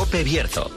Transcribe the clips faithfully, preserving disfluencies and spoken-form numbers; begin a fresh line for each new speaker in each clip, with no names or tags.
COPE Bierzo.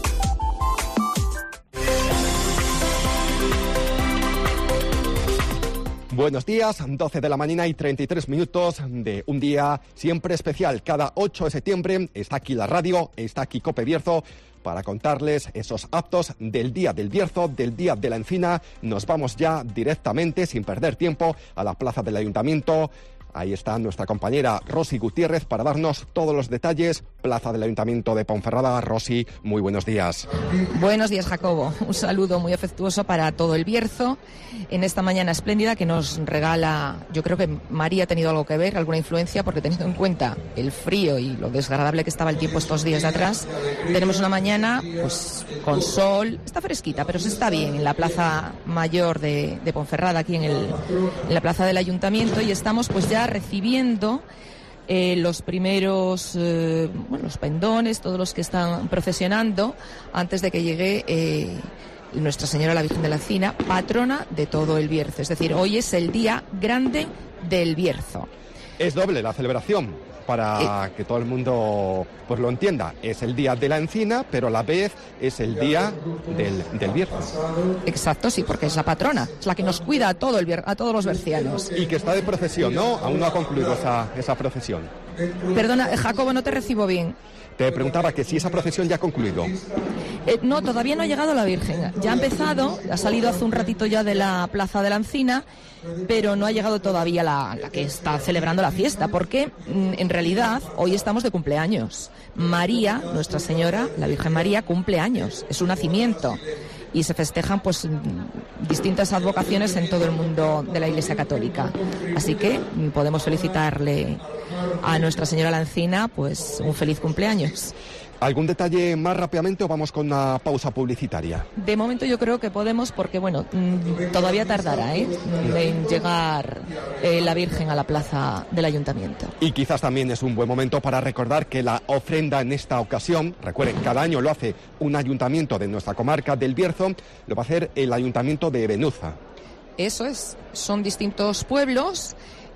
Buenos días, doce de la mañana y treinta y tres minutos de un día siempre especial. Cada ocho de septiembre está aquí la radio, está aquí COPE Bierzo para contarles esos actos del Día del Bierzo, del Día de la Encina. Nos vamos ya directamente, sin perder tiempo, a la plaza del Ayuntamiento. Ahí está nuestra compañera Rosy Gutiérrez para darnos todos los detalles. Plaza del Ayuntamiento de Ponferrada. Rosy, muy buenos días.
Buenos días, Jacobo. Un saludo muy afectuoso para todo el Bierzo en esta mañana espléndida que nos regala. Yo creo que María ha tenido algo que ver, alguna influencia, porque teniendo en cuenta el frío y lo desagradable que estaba el tiempo estos días de atrás, tenemos una mañana pues con sol. Está fresquita, pero se está bien en la Plaza Mayor de, de Ponferrada, aquí en, el, en la Plaza del Ayuntamiento, y estamos pues ya recibiendo eh, los primeros eh, bueno, los pendones, todos los que están procesionando antes de que llegue eh, Nuestra Señora la Virgen de la Encina, patrona de todo el Bierzo. Es decir, hoy es el día grande del Bierzo.
Es doble la celebración, para que todo el mundo pues lo entienda. Es el Día de la Encina, pero a la vez es el Día del, del Bierzo.
Exacto, sí, porque es la patrona, es la que nos cuida a, todo el, a todos los bercianos.
Y que está de procesión, ¿no? Aún no ha concluido esa, esa procesión.
Perdona, Jacobo, no te recibo bien.
Te preguntaba que si esa procesión ya ha concluido.
Eh, no, todavía no ha llegado la Virgen. Ya ha empezado, ha salido hace un ratito ya de la Plaza de la Encina, pero no ha llegado todavía la, la que está celebrando la fiesta, porque en realidad hoy estamos de cumpleaños. María, Nuestra Señora, la Virgen María, cumple años, es su nacimiento. Y se festejan pues distintas advocaciones en todo el mundo de la Iglesia Católica. Así que podemos felicitarle a Nuestra Señora la Encina pues un feliz cumpleaños.
¿Algún detalle más rápidamente o vamos con una pausa publicitaria?
De momento yo creo que podemos, porque bueno, todavía tardará ¿eh? en llegar eh, la Virgen a la plaza del Ayuntamiento.
Y quizás también es un buen momento para recordar que la ofrenda en esta ocasión, recuerden, cada año lo hace un ayuntamiento de nuestra comarca del Bierzo, lo va a hacer el Ayuntamiento de Benuza.
Eso es, son distintos pueblos.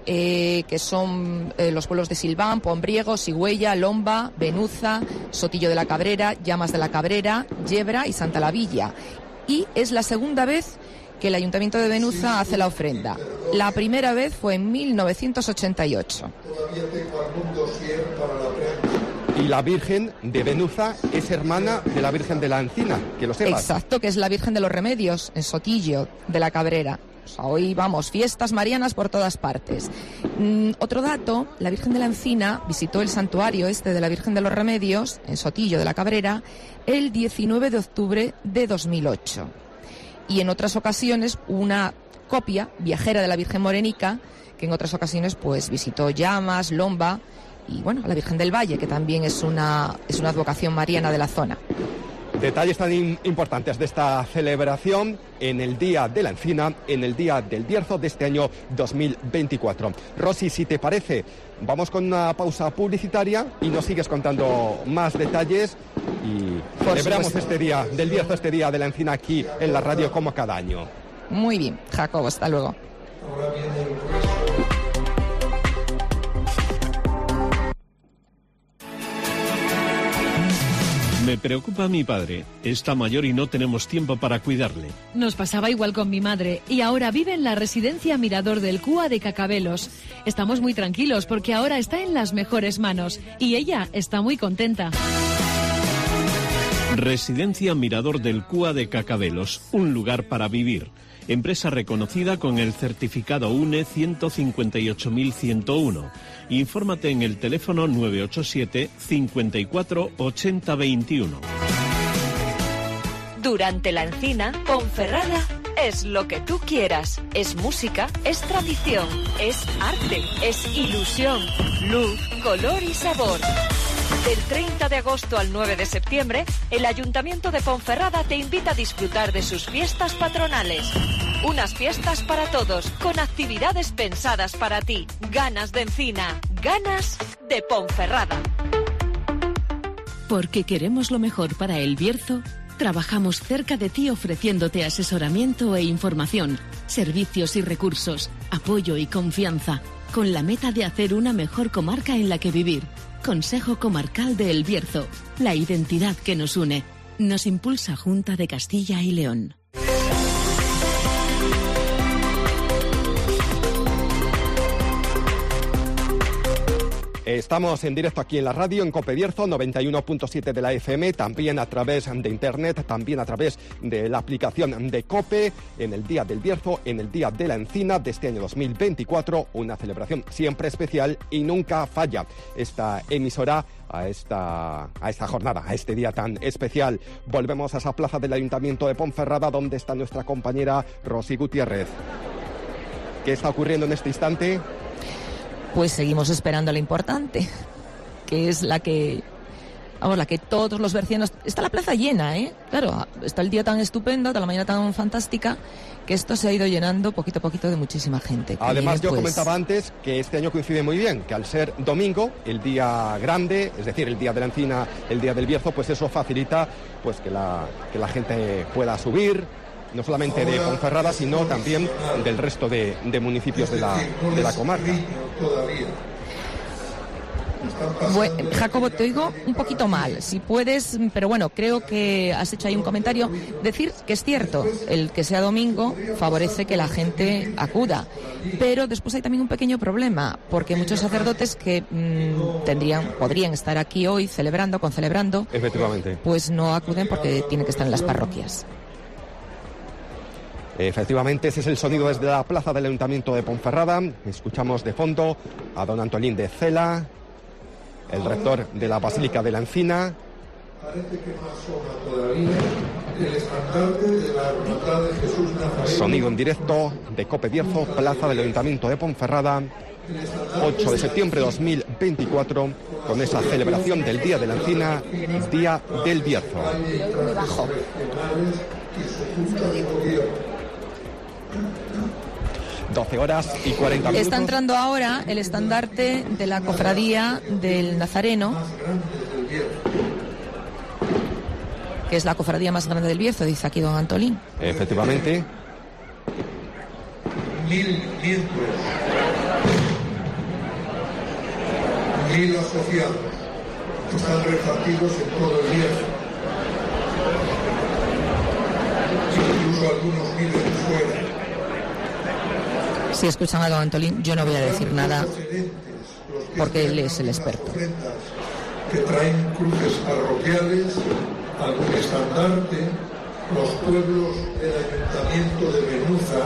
Eh, que son eh, los pueblos de Silván, Pombriego, Sigüella, Lomba, Benuza, Sotillo de la Cabrera, Llamas de la Cabrera, Yebra y Santa la Villa. Y es la segunda vez que el Ayuntamiento de Benuza hace la ofrenda. La primera vez fue en mil novecientos ochenta y ocho.
Y la Virgen de Benuza es hermana de la Virgen de la Encina, que lo sepas.
Exacto, que es la Virgen de los Remedios, en Sotillo de la Cabrera. O sea, hoy vamos, fiestas marianas por todas partes. Mm, otro dato, la Virgen de la Encina visitó el santuario este de la Virgen de los Remedios, en Sotillo de la Cabrera, el diecinueve de octubre de dos mil ocho. Y en otras ocasiones, una copia viajera de la Virgen Morenica, que en otras ocasiones pues visitó Llamas, Lomba y bueno, la Virgen del Valle, que también es una, es una advocación mariana de la zona.
Detalles tan importantes de esta celebración en el Día de la Encina, en el Día del Bierzo de este año dos mil veinticuatro. Rosy, si te parece, vamos con una pausa publicitaria y nos sigues contando más detalles y Por celebramos supuesto. este Día del Bierzo, este Día de la Encina aquí en la radio como cada año.
Muy bien, Jacobo, hasta luego.
Me preocupa mi padre. Está mayor y no tenemos tiempo para cuidarle.
Nos pasaba igual con mi madre y ahora vive en la residencia Mirador del Cúa de Cacabelos. Estamos muy tranquilos porque ahora está en las mejores manos y ella está muy contenta.
Residencia Mirador del Cúa de Cacabelos, un lugar para vivir. Empresa reconocida con el certificado U N E ciento cincuenta y ocho mil ciento uno. Infórmate en el teléfono nueve ocho siete, cincuenta y cuatro, ochenta veintiuno.
Durante la Encina, Ponferrada es lo que tú quieras. Es música, es tradición, es arte, es ilusión, luz, color y sabor. Del treinta de agosto al nueve de septiembre, el Ayuntamiento de Ponferrada te invita a disfrutar de sus fiestas patronales. Unas fiestas para todos, con actividades pensadas para ti. Ganas de Encina, ganas de Ponferrada.
Porque queremos lo mejor para el Bierzo, trabajamos cerca de ti ofreciéndote asesoramiento e información, servicios y recursos, apoyo y confianza, con la meta de hacer una mejor comarca en la que vivir.
Consejo Comarcal de El Bierzo. La identidad que nos une. Nos impulsa Junta de Castilla y León.
Estamos en directo aquí en la radio, en Cope Bierzo, noventa y uno punto siete de la F M, también a través de internet, también a través de la aplicación de Cope, en el Día del Bierzo, en el Día de la Encina de este año dos mil veinticuatro, una celebración siempre especial y nunca falla esta emisora a esta, a esta jornada, a este día tan especial. Volvemos a esa plaza del Ayuntamiento de Ponferrada, donde está nuestra compañera Rosy Gutiérrez. ¿Qué está ocurriendo en este instante?
Pues seguimos esperando lo importante, que es la que, vamos, la que todos los bercianos... Está la plaza llena, ¿eh? Claro, está el día tan estupendo, la mañana tan fantástica, que esto se ha ido llenando poquito a poquito de muchísima gente.
Además,
viene,
yo
pues...
comentaba antes que este año coincide muy bien, que al ser domingo, el día grande, es decir, el día de la Encina, el día del Bierzo, pues eso facilita pues que la, que la gente pueda subir, no solamente de Ponferrada, sino también del resto de, de municipios de la, de la comarca.
Bueno, Jacobo, te oigo un poquito mal, si puedes, pero bueno, creo que has hecho ahí un comentario. Decir que es cierto, el que sea domingo favorece que la gente acuda, pero después hay también un pequeño problema, porque muchos sacerdotes que mmm, tendrían, podrían estar aquí hoy celebrando, concelebrando,
efectivamente,
pues no acuden porque tienen que estar en las parroquias.
Efectivamente, ese es el sonido desde la plaza del Ayuntamiento de Ponferrada. Escuchamos de fondo a don Antolín de Cela, el rector de la Basílica de la Encina.
Parece que no asoma todavía el estandarte de la Hermandad de Jesús Nazareno.
Sonido en directo de Cope Bierzo, plaza del Ayuntamiento de Ponferrada, ocho de septiembre de dos mil veinticuatro, con esa celebración del Día de la Encina, Día del Bierzo.
Muy bajo.
doce horas y cuarenta minutos.
Está entrando ahora el estandarte de la Cofradía del Nazareno, que es la cofradía más grande del Bierzo, dice aquí don Antolín.
Efectivamente.
Mil miembros, mil asociados, están repartidos en todo el Bierzo. Incluso algunos miles fuera.
Si escuchan a don Antolín, yo no voy a decir nada porque él es el experto.
Que traen cruces parroquiales, algún estandarte, los pueblos del Ayuntamiento de Benuza,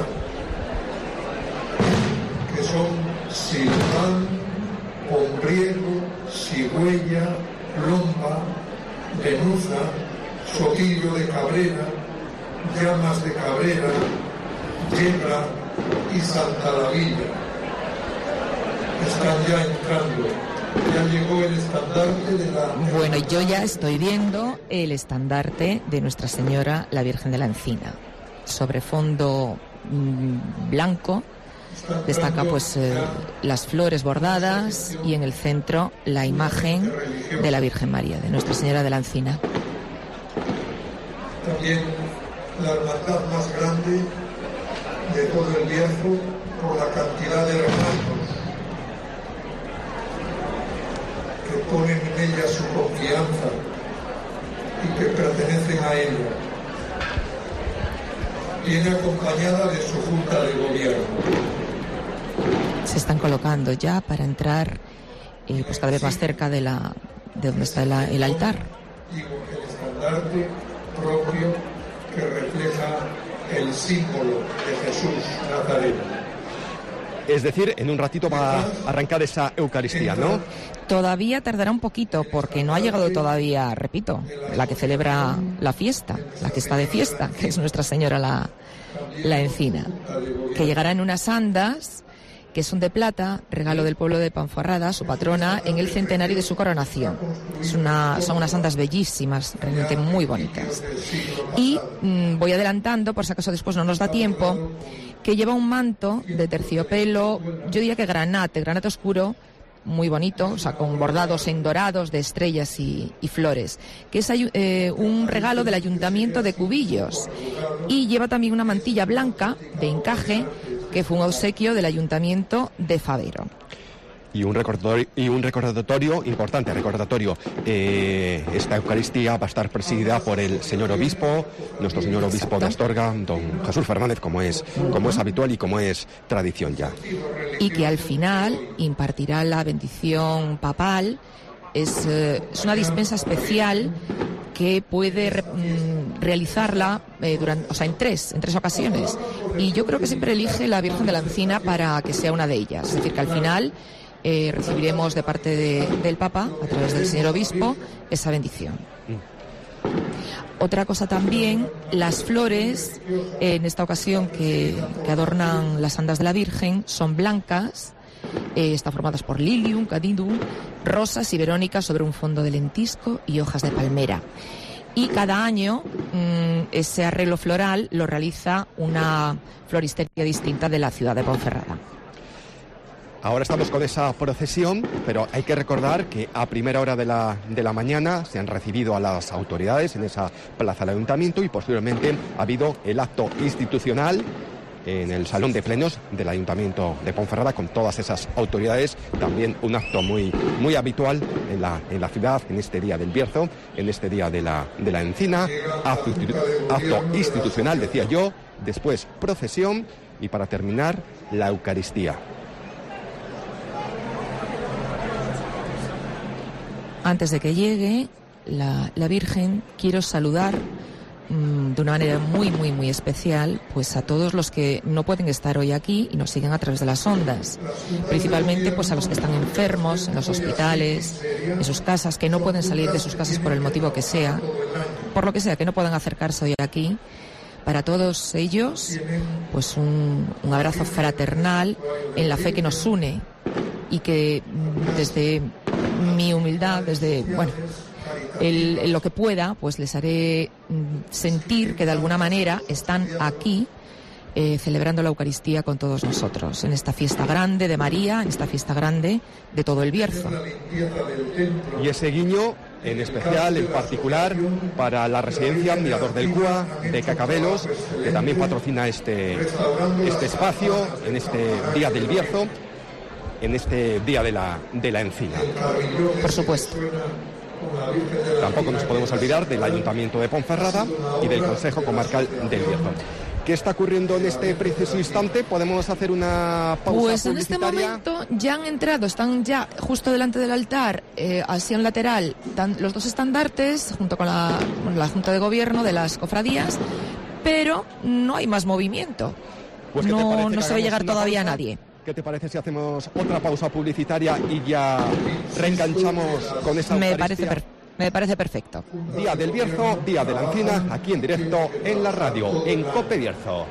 que son Silván, Pombriego, Sigüella, Lomba, Benuza, Sotillo de Cabrera, Llamas de Cabrera, Yebra y Santa la Villa. Están ya entrando. Ya llegó el estandarte de la...
Bueno, yo ya estoy viendo el estandarte de Nuestra Señora, la Virgen de la Encina. Sobre fondo mmm, blanco destaca pues eh, las flores bordadas y en el centro la imagen de la Virgen María, de Nuestra Señora de la Encina.
También la hermandad más grande de todo el Bierzo por la cantidad de hermanos que ponen en ella su confianza y que pertenecen a ella. Viene acompañada de su junta de gobierno.
Se están colocando ya para entrar eh, pues cada vez más cerca de la de donde está el, el altar.
Digo, el estandarte propio que refleja el símbolo de Jesús Nazareno.
Es decir, en un ratito va a arrancar esa Eucaristía, ¿no?
Todavía tardará un poquito porque no ha llegado todavía, repito, la que celebra la fiesta, la que está de fiesta, que es Nuestra Señora la, la Encina, que llegará en unas andas que son de plata, regalo del pueblo de Ponferrada, su patrona, en el centenario de su coronación. Es una, son unas andas bellísimas, realmente muy bonitas. Y mmm, voy adelantando, por si acaso después no nos da tiempo, que lleva un manto de terciopelo, yo diría que granate, granate oscuro, muy bonito, o sea, con bordados en dorados de estrellas y, y flores, que es eh, un regalo del Ayuntamiento de Cubillos. Y lleva también una mantilla blanca de encaje, que fue un obsequio del Ayuntamiento de Fabero.
Y un recordatorio, y un recordatorio importante, recordatorio. Eh, esta Eucaristía va a estar presidida por el señor obispo, nuestro señor obispo de Astorga, don Jesús Fernández, como es, como es habitual y como es tradición ya.
Y que al final impartirá la bendición papal. Es, eh, es una dispensa especial que puede re, mm, realizarla eh, durante, o sea, en tres, en tres ocasiones. Y yo creo que siempre elige la Virgen de la Encina para que sea una de ellas. Es decir, que al final eh, recibiremos de parte de, del Papa, a través del señor obispo, esa bendición. Otra cosa también, las flores, eh, en esta ocasión que, que adornan las andas de la Virgen, son blancas. Eh, están formadas por lilium, cadidum, rosas y verónicas sobre un fondo de lentisco y hojas de palmera. Y cada año mmm, ese arreglo floral lo realiza una floristería distinta de la ciudad de Ponferrada.
Ahora estamos con esa procesión, pero hay que recordar que a primera hora de la, de la mañana se han recibido a las autoridades en esa plaza del ayuntamiento y posteriormente ha habido el acto institucional en el salón de plenos del Ayuntamiento de Ponferrada con todas esas autoridades, también un acto muy, muy habitual en la, en la ciudad en este día del Bierzo, en este día de la, de la Encina, acto, acto institucional, decía yo, después procesión y para terminar la Eucaristía.
Antes de que llegue la, la Virgen, quiero saludar de una manera muy, muy, muy especial, pues a todos los que no pueden estar hoy aquí y nos siguen a través de las ondas. Principalmente, pues a los que están enfermos, en los hospitales, en sus casas, que no pueden salir de sus casas por el motivo que sea, por lo que sea, que no puedan acercarse hoy aquí. Para todos ellos, pues un, un abrazo fraternal en la fe que nos une y que desde mi humildad, desde, bueno, El, en lo que pueda, pues les haré sentir que de alguna manera están aquí eh, celebrando la Eucaristía con todos nosotros, en esta fiesta grande de María, en esta fiesta grande de todo el Bierzo.
Y ese guiño, en especial, en particular, para la residencia Mirador del Cúa de Cacabelos, que también patrocina este, este espacio, en este Día del Bierzo, en este Día de la, de la Encina.
Por supuesto.
Tampoco nos podemos olvidar del Ayuntamiento de Ponferrada y del Consejo Comarcal del Bierzo. ¿Qué está ocurriendo en este preciso instante? ¿Podemos hacer una pausa
Pues en este
publicitaria?
momento ya han entrado, están ya justo delante del altar, eh, así en lateral, dan los dos estandartes, junto con la, con la Junta de Gobierno de las cofradías, pero no hay más movimiento.
Pues, ¿qué te
no
parece
no
que
se ve
hagamos
llegar
una
todavía
pausa?
nadie.
¿Qué te parece si hacemos otra pausa publicitaria y ya reenganchamos con esa
Me
Eucaristía?
parece per- me parece perfecto.
Día del Bierzo, Día de la Encina, aquí en directo en la radio, en COPE Bierzo.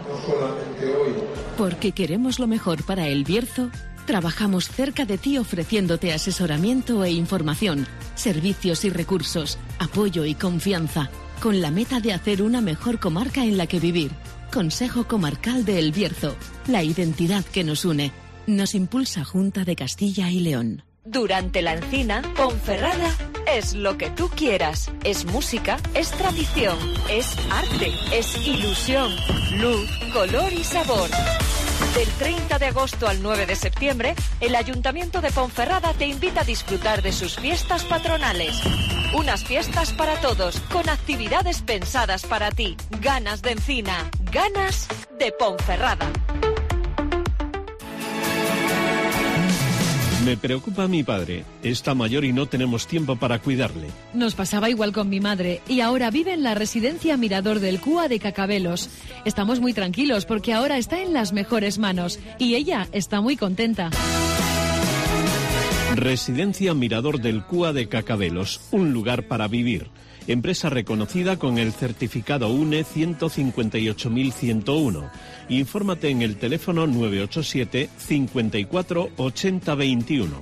Porque queremos lo mejor para el Bierzo, trabajamos cerca de ti ofreciéndote asesoramiento e información, servicios y recursos, apoyo y confianza, con la meta de hacer una mejor comarca en la que vivir. Consejo Comarcal de El Bierzo, la identidad que nos une. Nos impulsa Junta de Castilla y León.
Durante la Encina, Ponferrada es lo que tú quieras. Es música, es tradición, es arte, es ilusión, luz, color y sabor. Del treinta de agosto al nueve de septiembre, el Ayuntamiento de Ponferrada te invita a disfrutar de sus fiestas patronales. Unas fiestas para todos, con actividades pensadas para ti. Ganas de Encina, ganas de Ponferrada.
Me preocupa mi padre. Está mayor y no tenemos tiempo para cuidarle.
Nos pasaba igual con mi madre y ahora vive en la residencia Mirador del Cúa de Cacabelos. Estamos muy tranquilos porque ahora está en las mejores manos y ella está muy contenta.
Residencia Mirador del Cúa de Cacabelos, un lugar para vivir. Empresa reconocida con el certificado U N E ciento cincuenta y ocho mil ciento uno. Infórmate en el teléfono nueve ocho siete, cincuenta y cuatro, ochenta veintiuno.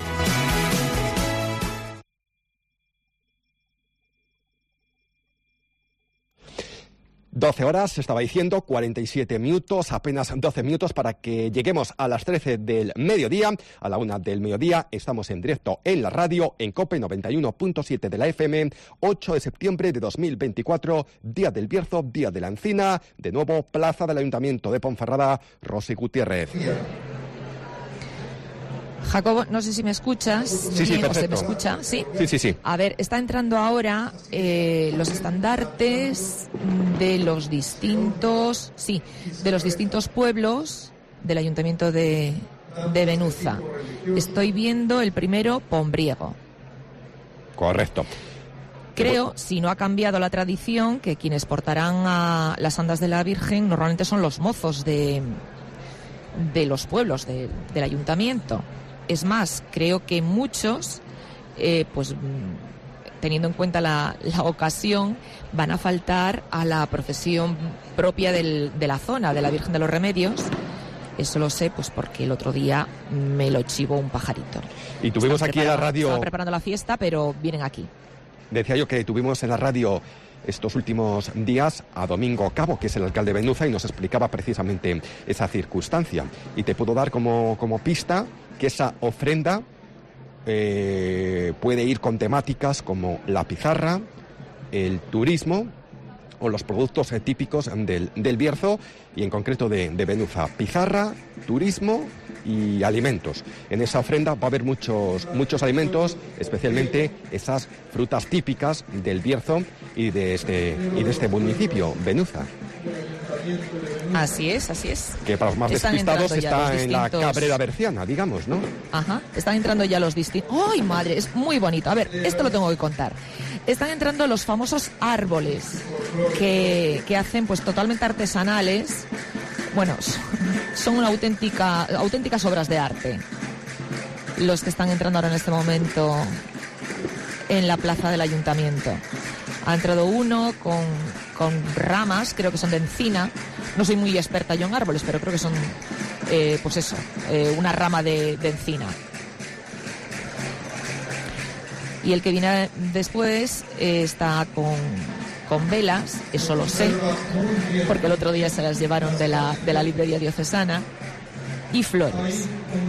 doce horas, estaba diciendo, cuarenta y siete minutos, apenas doce minutos para que lleguemos a las trece del mediodía. A la una del mediodía estamos en directo en la radio, en COPE noventa y uno punto siete de la F M, ocho de septiembre de dos mil veinticuatro, Día del Bierzo, Día de la Encina, de nuevo Plaza del Ayuntamiento de Ponferrada, Rosy Gutiérrez.
Jacobo, no sé si me escuchas.
Sí, sí,
bien,
perfecto.
¿o se me escucha? Sí,
sí, sí. sí.
A ver, está entrando ahora eh, los estandartes de los distintos, sí, de los distintos pueblos del Ayuntamiento de, de Benuza. Estoy viendo el primero, Pombriego.
Correcto.
Creo, si no ha cambiado la tradición, que quienes portarán a las andas de la Virgen normalmente son los mozos de, de los pueblos de, del ayuntamiento. Es más, creo que muchos, eh, pues teniendo en cuenta la, la ocasión, van a faltar a la procesión propia del, de la zona, de la Virgen de los Remedios. Eso lo sé, pues porque el otro día me lo chivó un pajarito.
Y tuvimos
Están
aquí en la radio...
Estaban preparando la fiesta, pero vienen aquí.
Decía yo que tuvimos en la radio estos últimos días a Domingo Cabo, que es el alcalde de Benuza, y nos explicaba precisamente esa circunstancia. Y te puedo dar como, como pista que esa ofrenda eh, puede ir con temáticas como la pizarra, el turismo o los productos eh, típicos del, del Bierzo y en concreto de, de Benuza. Pizarra, turismo y alimentos. En esa ofrenda va a haber muchos, muchos alimentos, especialmente esas frutas típicas del Bierzo y de este, y de este municipio, Benuza.
Así es, así es.
Que para los más
Están
despistados está
distintos...
en la Cabrera Berciana, digamos, ¿no?
Ajá, están entrando ya los distintos... ¡Ay, madre! Es muy bonito. A ver, esto lo tengo que contar. Están entrando los famosos árboles que, que hacen pues totalmente artesanales. Bueno, son una auténtica, auténticas obras de arte. Los que están entrando ahora en este momento en la plaza del ayuntamiento. Ha entrado uno con, con ramas, creo que son de encina. No soy muy experta yo en árboles, pero creo que son, eh, pues eso, eh, una rama de, de encina. Y el que viene después eh, está con, con velas, eso lo sé, porque el otro día se las llevaron de la, de la librería diocesana, y flores.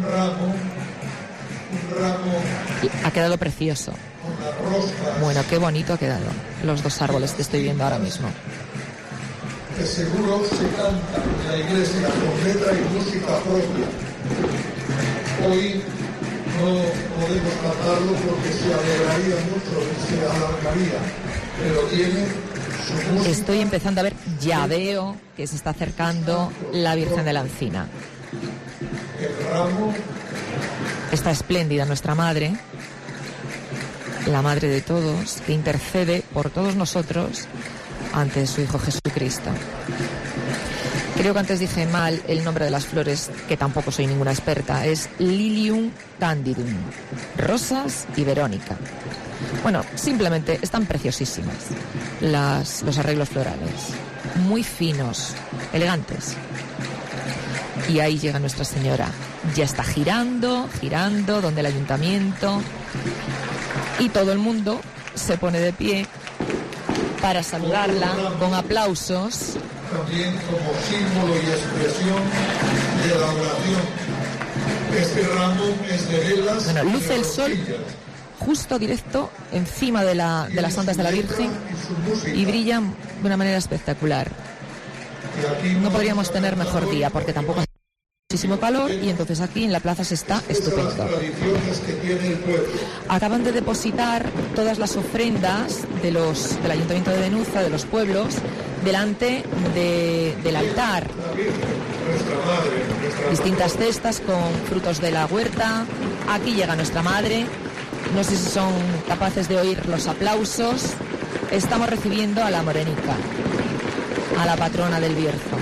Ha quedado precioso. Bueno, qué bonito ha quedado los dos árboles que estoy viendo ahora mismo.
Que seguro se canta en la iglesia con letra y música propia. Hoy no podemos cantarlo porque se alegraría mucho y se alargaría, pero tiene su música.
Estoy empezando a ver, ya veo que se está acercando la Virgen de la Encina.
El ramo.
Está espléndida nuestra Madre, la Madre de todos, que intercede por todos nosotros ante su Hijo Jesucristo. Creo que antes dije mal el nombre de las flores, que tampoco soy ninguna experta. Es Lilium candidum, rosas y Verónica. Bueno, simplemente están preciosísimas las, los arreglos florales. Muy finos, elegantes. Y ahí llega Nuestra Señora. Ya está girando, girando, donde el ayuntamiento. Y todo el mundo se pone de pie para saludarla con aplausos.
También como símbolo y expresión de la oración. Este ramo es de velas.
Bueno, luce el sol justo directo encima de, la, de las santas de la Virgen y brilla de una manera espectacular. No podríamos tener mejor día porque tampoco hace muchísimo calor y entonces aquí en la plaza se está estupendo. Acaban de depositar todas las ofrendas de los, del Ayuntamiento de Benuza, de los pueblos, delante de, del altar. Distintas cestas con frutos de la huerta. Aquí llega nuestra Madre. No sé si son capaces de oír los aplausos. Estamos recibiendo a la Morenica, a la patrona del Bierzo.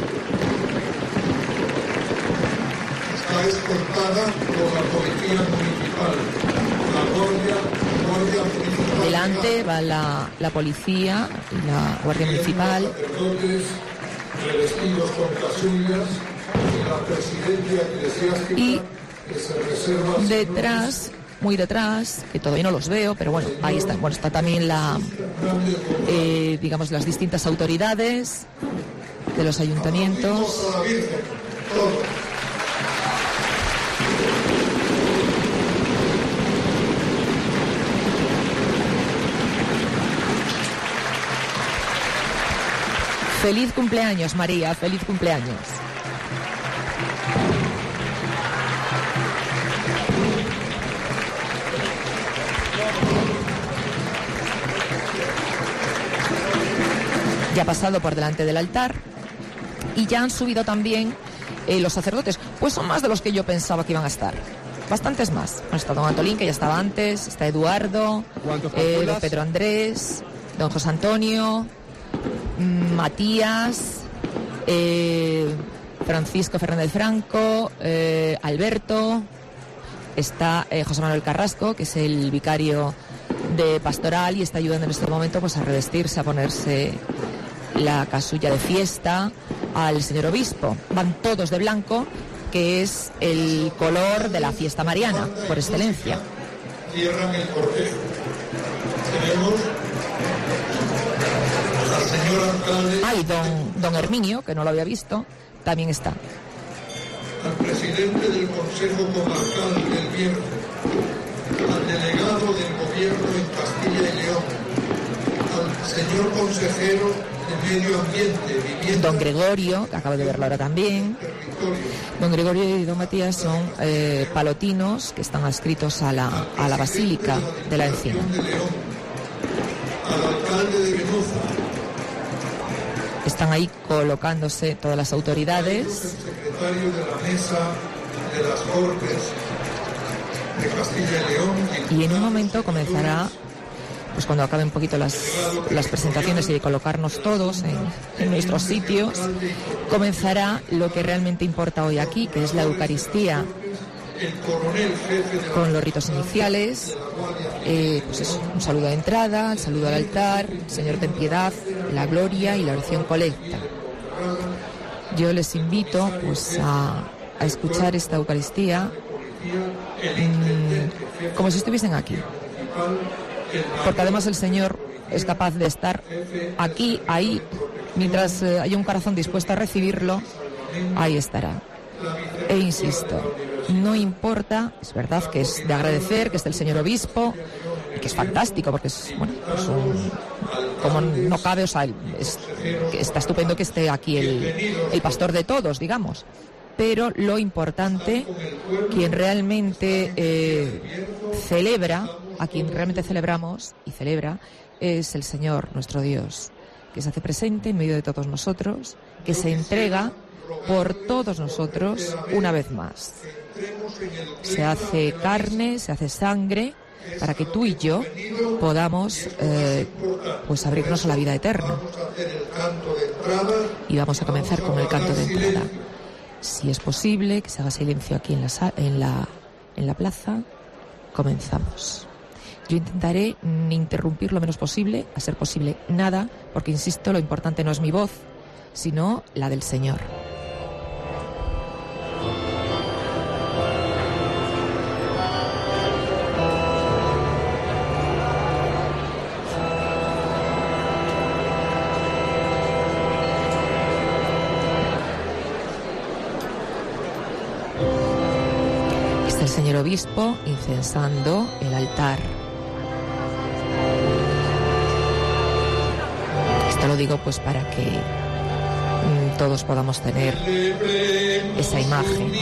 Está escoltada por la policía municipal, la guardia, guardia municipal.
Delante va la, la policía y la guardia municipal.
Sacerdotes revestidos con casullas y la presidencia eclesiástica
Y
que se reserva
detrás, muy detrás, que todavía no los veo, pero bueno, ahí está. Bueno, está también la, eh, digamos, las distintas autoridades de los ayuntamientos.
a la Virgen, todo.
Feliz cumpleaños, María, feliz cumpleaños. ya ha pasado por delante del altar y ya han subido también eh, los sacerdotes. Pues son más de los que yo pensaba que iban a estar. Bastantes más. Bueno, está don Antolín, que ya estaba antes, está Eduardo, eh, don Pedro Andrés, don José Antonio, mmm, Matías, eh, Francisco Fernández Franco, eh, Alberto, está eh, José Manuel Carrasco, que es el vicario de pastoral y está ayudando en este momento pues a revestirse, a ponerse la casulla de fiesta al señor obispo. Van todos de blanco, que es el color de la fiesta mariana, por excelencia.
Cierran el cortejo. Tenemos al señor alcalde...
Ah, y don, don Herminio, que no lo había visto, también está.
Al presidente del Consejo Comarcal del Bierzo, al delegado del Gobierno en Castilla y León, al señor consejero de Medio Ambiente, Vivienda...
Don Gregorio, que acabo de verlo ahora también. Don Gregorio y don Matías son eh, palotinos que están adscritos a la, a la Basílica de la Encina.
Al alcalde de Venuza.
Están ahí colocándose todas las autoridades.
El secretario de la Mesa de las Cortes de Castilla y León.
Y en un momento comenzará, pues cuando acaben un poquito las, las presentaciones y de colocarnos todos en, en nuestros sitios, comenzará lo que realmente importa hoy aquí, que es la Eucaristía, con los ritos iniciales, eh, pues eso, un saludo de entrada, el saludo al altar, Señor ten piedad, la gloria y la oración colecta. Yo les invito pues a, a escuchar esta Eucaristía mmm, como si estuviesen aquí, porque además el Señor es capaz de estar aquí, ahí, mientras eh, haya un corazón dispuesto a recibirlo, ahí estará. E insisto, no importa, es verdad que es de agradecer que esté el señor obispo, y que es fantástico, porque es, bueno, pues un, como no cabe, o sea, es, que está estupendo que esté aquí el, el pastor de todos, digamos. Pero lo importante, quien realmente eh, celebra, a quien realmente celebramos y celebra, es el Señor, nuestro Dios, que se hace presente en medio de todos nosotros, que se entrega por todos nosotros una vez más. Se hace carne, se hace sangre, para que tú y yo podamos eh, pues abrirnos a la vida eterna. Y vamos a comenzar con el canto de entrada. Si es posible, que se haga silencio aquí en la, en la, en la plaza, comenzamos. Yo intentaré interrumpir lo menos posible, a ser posible nada, porque insisto, lo importante no es mi voz, sino la del Señor. Está el señor obispo incensando el altar. Esto lo digo pues para que mmm, todos podamos tener esa imagen.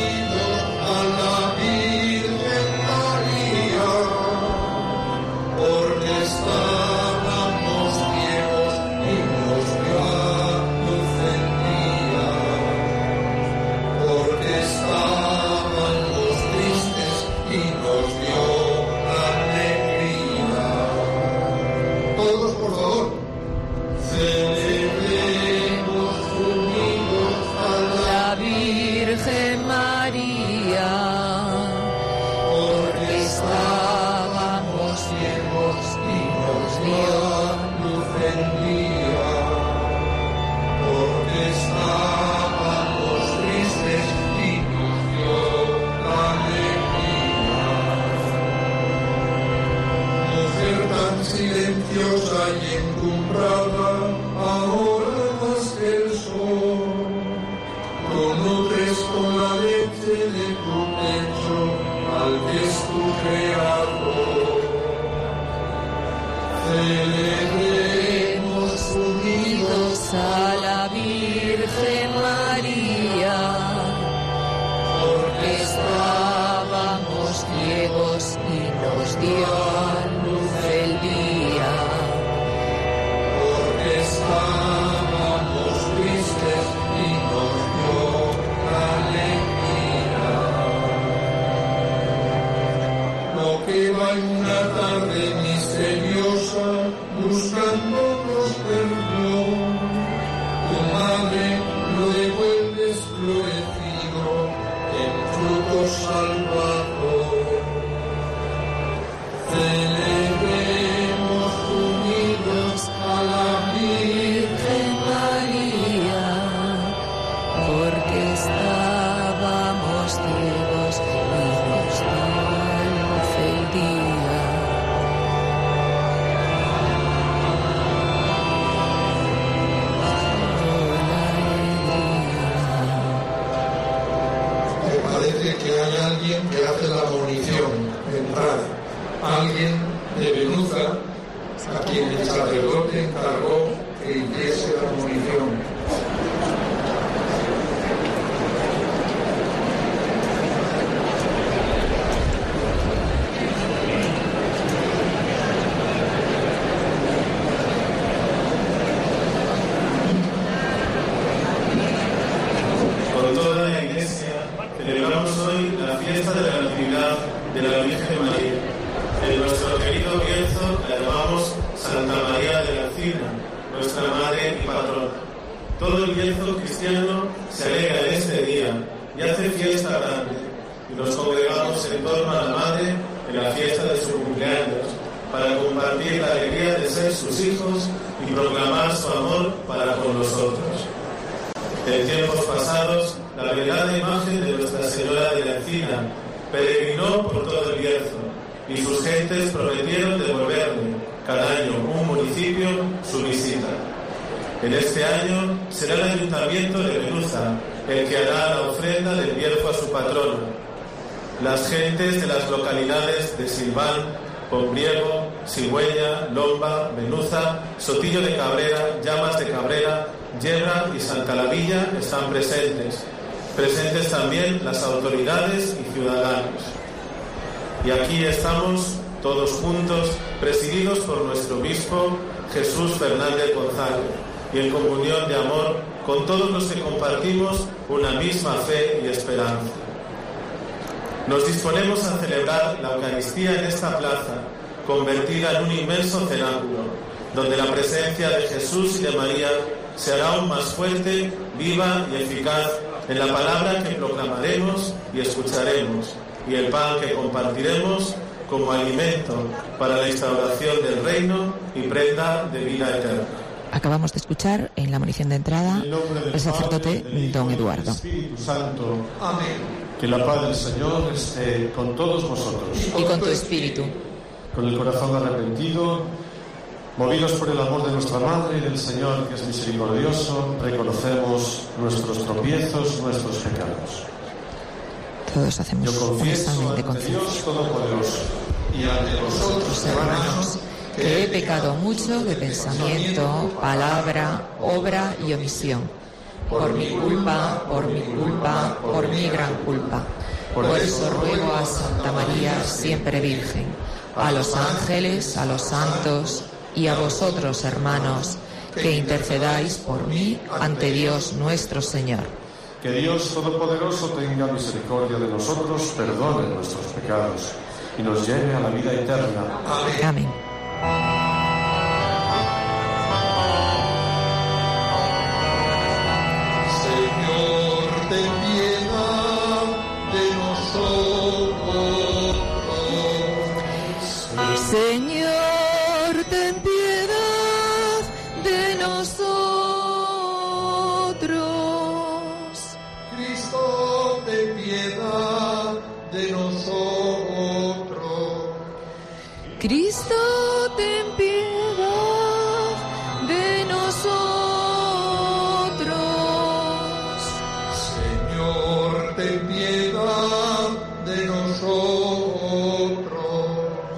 Porque
estábamos tristes y nos dio alegría. Lo que va en una tarde misteriosa, buscándonos perdón, tu madre lo devuelves florecido en fruto salvador. Celebremos unidos a la Virgen María, porque estábamos ciegos y nos dio el día. Me parece que hay alguien que hace la munición de entrada. Alguien de Venuza, a quien el sacerdote encargó que hiciese la munición.
Con toda la Iglesia celebramos hoy la fiesta de la Natividad de la Virgen María. En nuestro querido Bierzo la llamamos Santa María de la Encina, nuestra madre y patrona. Todo el Bierzo cristiano se alegra en este día y hace fiesta grande, y nos congregamos en torno a la madre en la fiesta de su cumpleaños, para compartir la alegría de ser sus hijos y proclamar su amor para con nosotros. En tiempos pasados, la venerada imagen de Nuestra Señora de la Encina peregrinó por todo el Bierzo, y sus gentes prometieron devolverle cada año un municipio su visita. En este año será el Ayuntamiento de Venuza el que hará la ofrenda del Bierzo a su patrona. Las gentes de las localidades de Silván, Pombriego, Sigüeña, Lomba, Venuza, Sotillo de Cabrera, Llamas de Cabrera, Yebra y Santa Lavilla están presentes. Presentes también las autoridades y ciudadanos. Y aquí estamos todos juntos, presididos por nuestro obispo Jesús Fernández González, y en comunión de amor con todos los que compartimos una misma fe y esperanza. Nos disponemos a celebrar la Eucaristía en esta plaza, convertida en un inmenso cenáculo, donde la presencia de Jesús y de María se hará aún más fuerte, viva y eficaz en la palabra que proclamaremos y escucharemos, y el pan que compartiremos como alimento para la instauración del reino y prenda de vida eterna.
Acabamos de escuchar en la munición de entrada el sacerdote don Eduardo.
Espíritu Santo. Amén. Que la paz del Señor esté con todos vosotros.
Y con tu espíritu.
Con el corazón arrepentido, movidos por el amor de nuestra Madre y del Señor, que es misericordioso, reconocemos nuestros tropiezos, nuestros pecados.
Todos hacemos un examen de conciencia.
Dios Todopoderoso y ante vosotros, hermanos,
que he pecado mucho de pensamiento, palabra, obra y omisión. Por mi culpa, por mi culpa, por mi gran culpa. Por eso ruego a Santa María, siempre Virgen, a los ángeles, a los santos y a vosotros, hermanos, que intercedáis por mí ante Dios nuestro Señor.
Que Dios Todopoderoso tenga misericordia de nosotros, perdone nuestros pecados y nos lleve a la vida eterna. Amén.
Amén.
Señor, ten piedad de nosotros.
Señor, ten piedad de nosotros.
Cristo, ten piedad de nosotros.
Cristo, ten piedad de nosotros.
Señor, ten piedad de nosotros.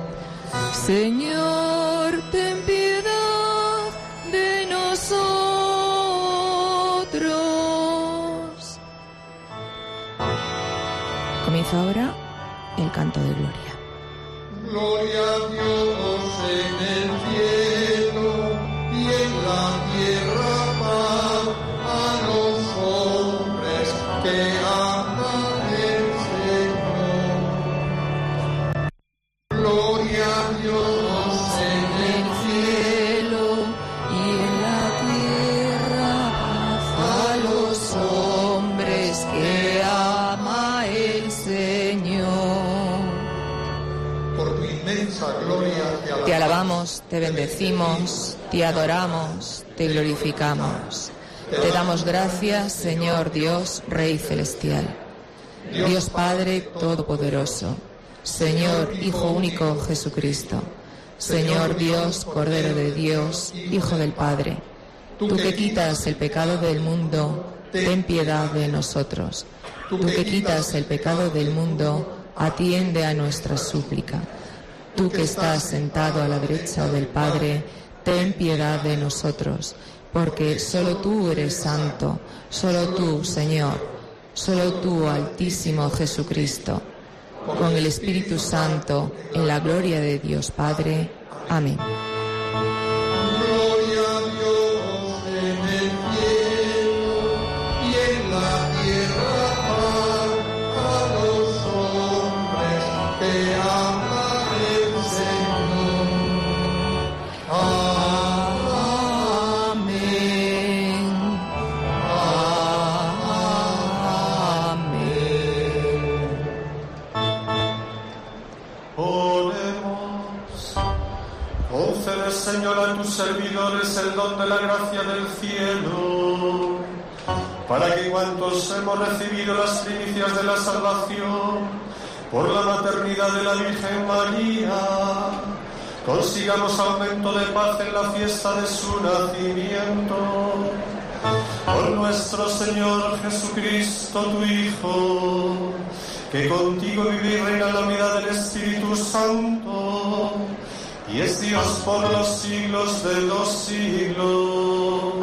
Señor, ten piedad de nosotros. Comienza ahora el canto de gloria.
Gloria a Dios en el cielo y en la la tierra paz a los hombres que aman el Señor. Gloria a Dios en el cielo
y en la tierra paz a los hombres que ama el Señor.
Por tu inmensa gloria
te alabamos, te bendecimos, te adoramos, te glorificamos. Te damos gracias, Señor Dios, Rey celestial. Dios Padre Todopoderoso, Señor Hijo único Jesucristo, Señor Dios, Cordero de Dios, Hijo del Padre, tú que quitas el pecado del mundo, ten piedad de nosotros. Tú que quitas el pecado del mundo, atiende a nuestra súplica. Tú que estás sentado a la derecha del Padre, ten piedad de nosotros, porque solo tú eres santo, solo tú, Señor, solo tú, Altísimo Jesucristo, con el Espíritu Santo, en la gloria de Dios Padre. Amén.
Gloria a Dios en el cielo y en la tierra paz a los hombres que aman el Señor.
Amén.
Concede, Señor, a tus servidores el don de la gracia del cielo, para que cuantos hemos recibido las primicias de la salvación por la maternidad de la Virgen María, consigamos aumento de paz en la fiesta de su nacimiento. Por nuestro Señor Jesucristo, tu Hijo, que contigo vive y reina en la unidad del Espíritu Santo, y es Dios por los siglos de los siglos.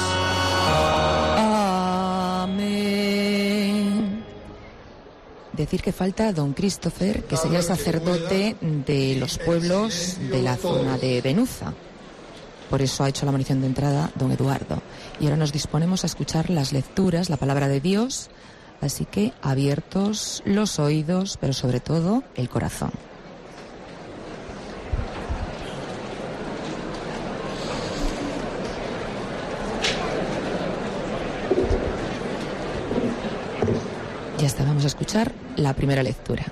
Amén. Decir que falta don Christopher, que sería el sacerdote de los pueblos de la zona de Benuza. Por eso ha hecho la munición de entrada don Eduardo. Y ahora nos disponemos a escuchar las lecturas, la palabra de Dios, así que abiertos los oídos, pero sobre todo el corazón. Ya está, vamos a escuchar la primera lectura.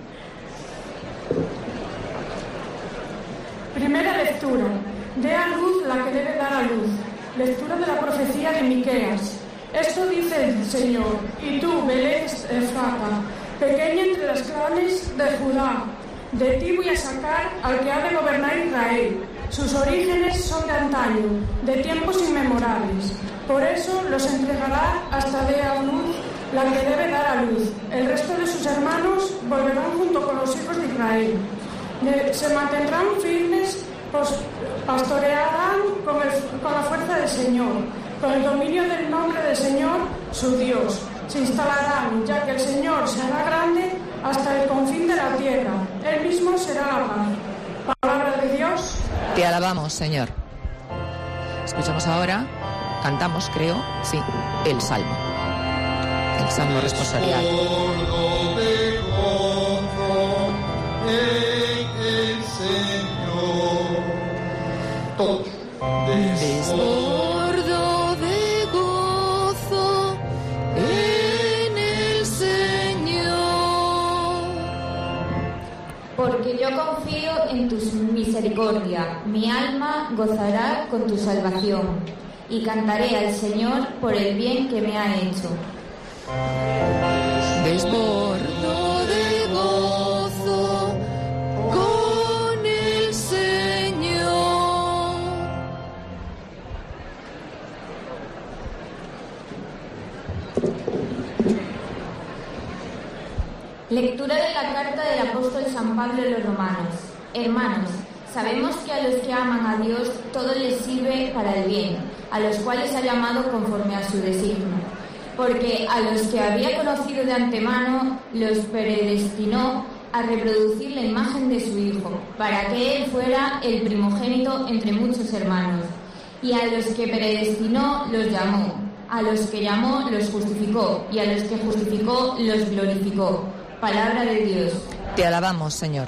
Primera lectura. Dé a luz la que debe dar a luz. Lectura de la profecía de Miqueas. Esto dice el Señor, y tú, Belén Efrata, pequeña entre los clanes de Judá, de ti voy a sacar al que ha de gobernar Israel. Sus orígenes son de antaño, de tiempos inmemorables. Por eso los entregará hasta dé a luz la que debe dar a luz. El resto de sus hermanos volverán junto con los hijos de Israel. De, se mantendrán firmes, pues, pastorearán con, el, con la fuerza del Señor, con el dominio del nombre del Señor, su Dios. Se instalarán, ya que el Señor se hará grande hasta el confín de la tierra. Él mismo será la paz. Palabra de Dios.
Te alabamos, Señor. Escuchamos ahora, cantamos, creo, sí, el Salmo. El Salmo responsorial.
Todo de gozo en el Señor. Todos.
Desbordo de gozo en el Señor.
Porque yo confío en tu misericordia. Mi alma gozará con tu salvación. Y cantaré al Señor por el bien que me ha hecho.
Desbordo de gozo con el Señor.
Lectura de la carta del apóstol San Pablo a los romanos. Hermanos, sabemos que a los que aman a Dios todo les sirve para el bien, a los cuales ha llamado conforme a su designio. Porque a los que había conocido de antemano los predestinó a reproducir la imagen de su Hijo, para que Él fuera el primogénito entre muchos hermanos. Y a los que predestinó, los llamó. A los que llamó, los justificó. Y a los que justificó, los glorificó. Palabra de Dios.
Te alabamos, Señor.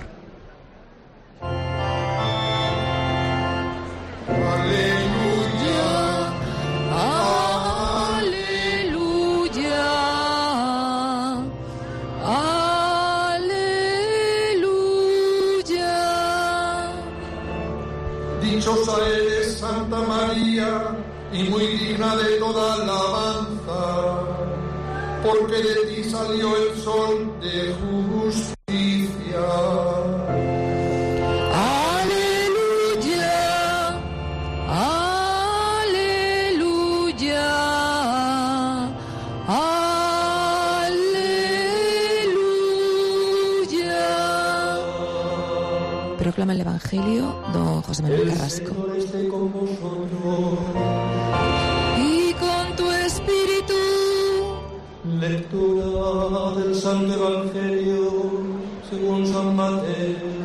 Dichosa eres, Santa María, y muy digna de toda alabanza, porque de ti salió el sol de justicia.
Aleluya, aleluya, aleluya. Proclama el Evangelio don José Manuel Carrasco.
Y con tu espíritu. Lectura del Santo Evangelio según San Mateo.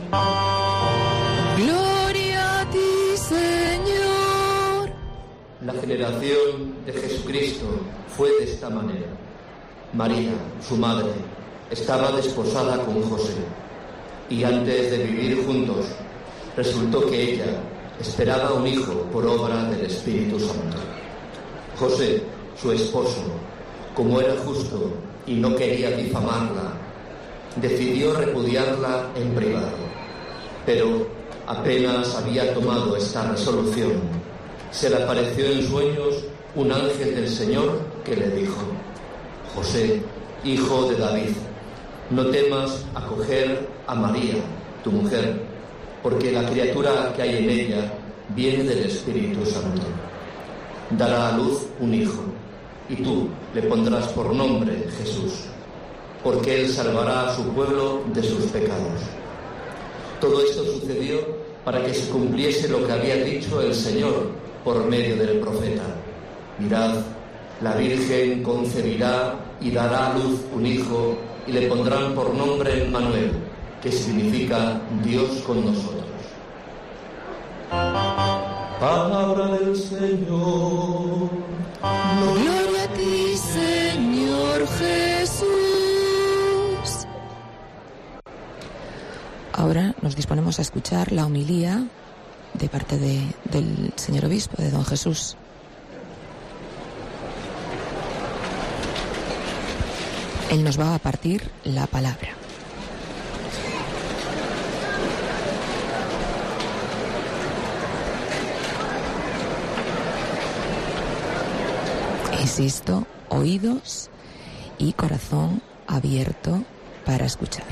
Gloria a ti, Señor.
La generación de Jesucristo fue de esta manera. María, su madre, estaba desposada con José, y antes de vivir juntos, resultó que ella esperaba un hijo por obra del Espíritu Santo. José, su esposo, como era justo y no quería difamarla, decidió repudiarla en privado. Pero apenas había tomado esta resolución, se le apareció en sueños un ángel del Señor que le dijo: José, hijo de David, no temas acoger a María, tu mujer, porque la criatura que hay en ella viene del Espíritu Santo. Dará a luz un hijo, y tú le pondrás por nombre Jesús, porque él salvará a su pueblo de sus pecados. Todo esto sucedió para que se cumpliese lo que había dicho el Señor por medio del profeta: mirad, la Virgen concebirá y dará a luz un hijo, y le pondrán por nombre Emmanuel, que significa Dios con nosotros.
Palabra del Señor.
Gloria a ti, Señor Jesús. Ahora nos disponemos a escuchar la homilía de parte de, del señor obispo, de don Jesús. Él nos va a partir la palabra. Insisto, oídos y corazón abierto para escuchar.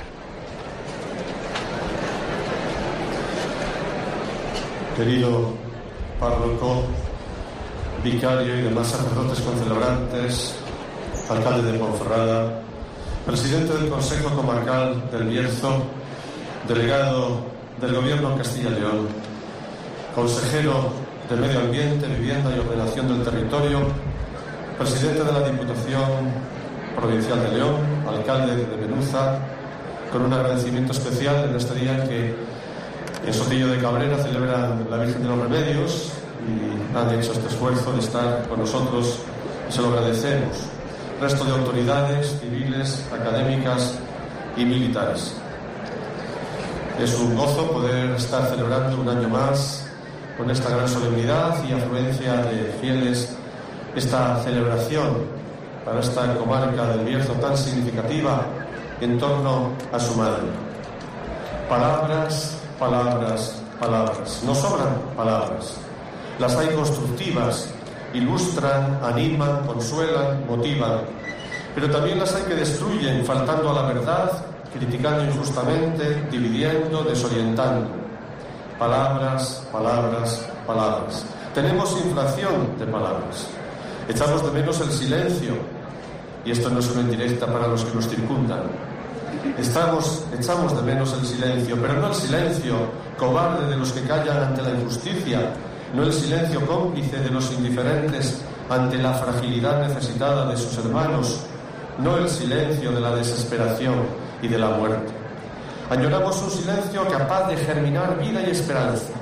Querido párroco, vicario y demás sacerdotes concelebrantes, alcalde de Ponferrada, presidente del Consejo Comarcal del Bierzo, delegado del Gobierno en Castilla y León, consejero de Medio Ambiente, Vivienda y Ordenación del Territorio, presidente de la Diputación Provincial de León, alcalde de Benuza, con un agradecimiento especial en este día que en Sotillo de Cabrera celebran la Virgen de los Remedios y han hecho este esfuerzo de estar con nosotros y se lo agradecemos. Resto de autoridades civiles, académicas y militares. Es un gozo poder estar celebrando un año más con esta gran solemnidad y afluencia de fieles esta celebración para esta comarca del Bierzo tan significativa en torno a su madre. Palabras, palabras, palabras. No sobran palabras. Las hay constructivas, ilustran, animan, consuelan, motivan. Pero también las hay que destruyen, faltando a la verdad, criticando injustamente, dividiendo, desorientando. Palabras, palabras, palabras. Tenemos inflación de palabras. Echamos de menos el silencio, y esto no es una indirecta para los que nos circundan. Estamos, echamos de menos el silencio, pero no el silencio cobarde de los que callan ante la injusticia, no el silencio cómplice de los indiferentes ante la fragilidad necesitada de sus hermanos, no el silencio de la desesperación y de la muerte. Añoramos un silencio capaz de germinar vida y esperanza,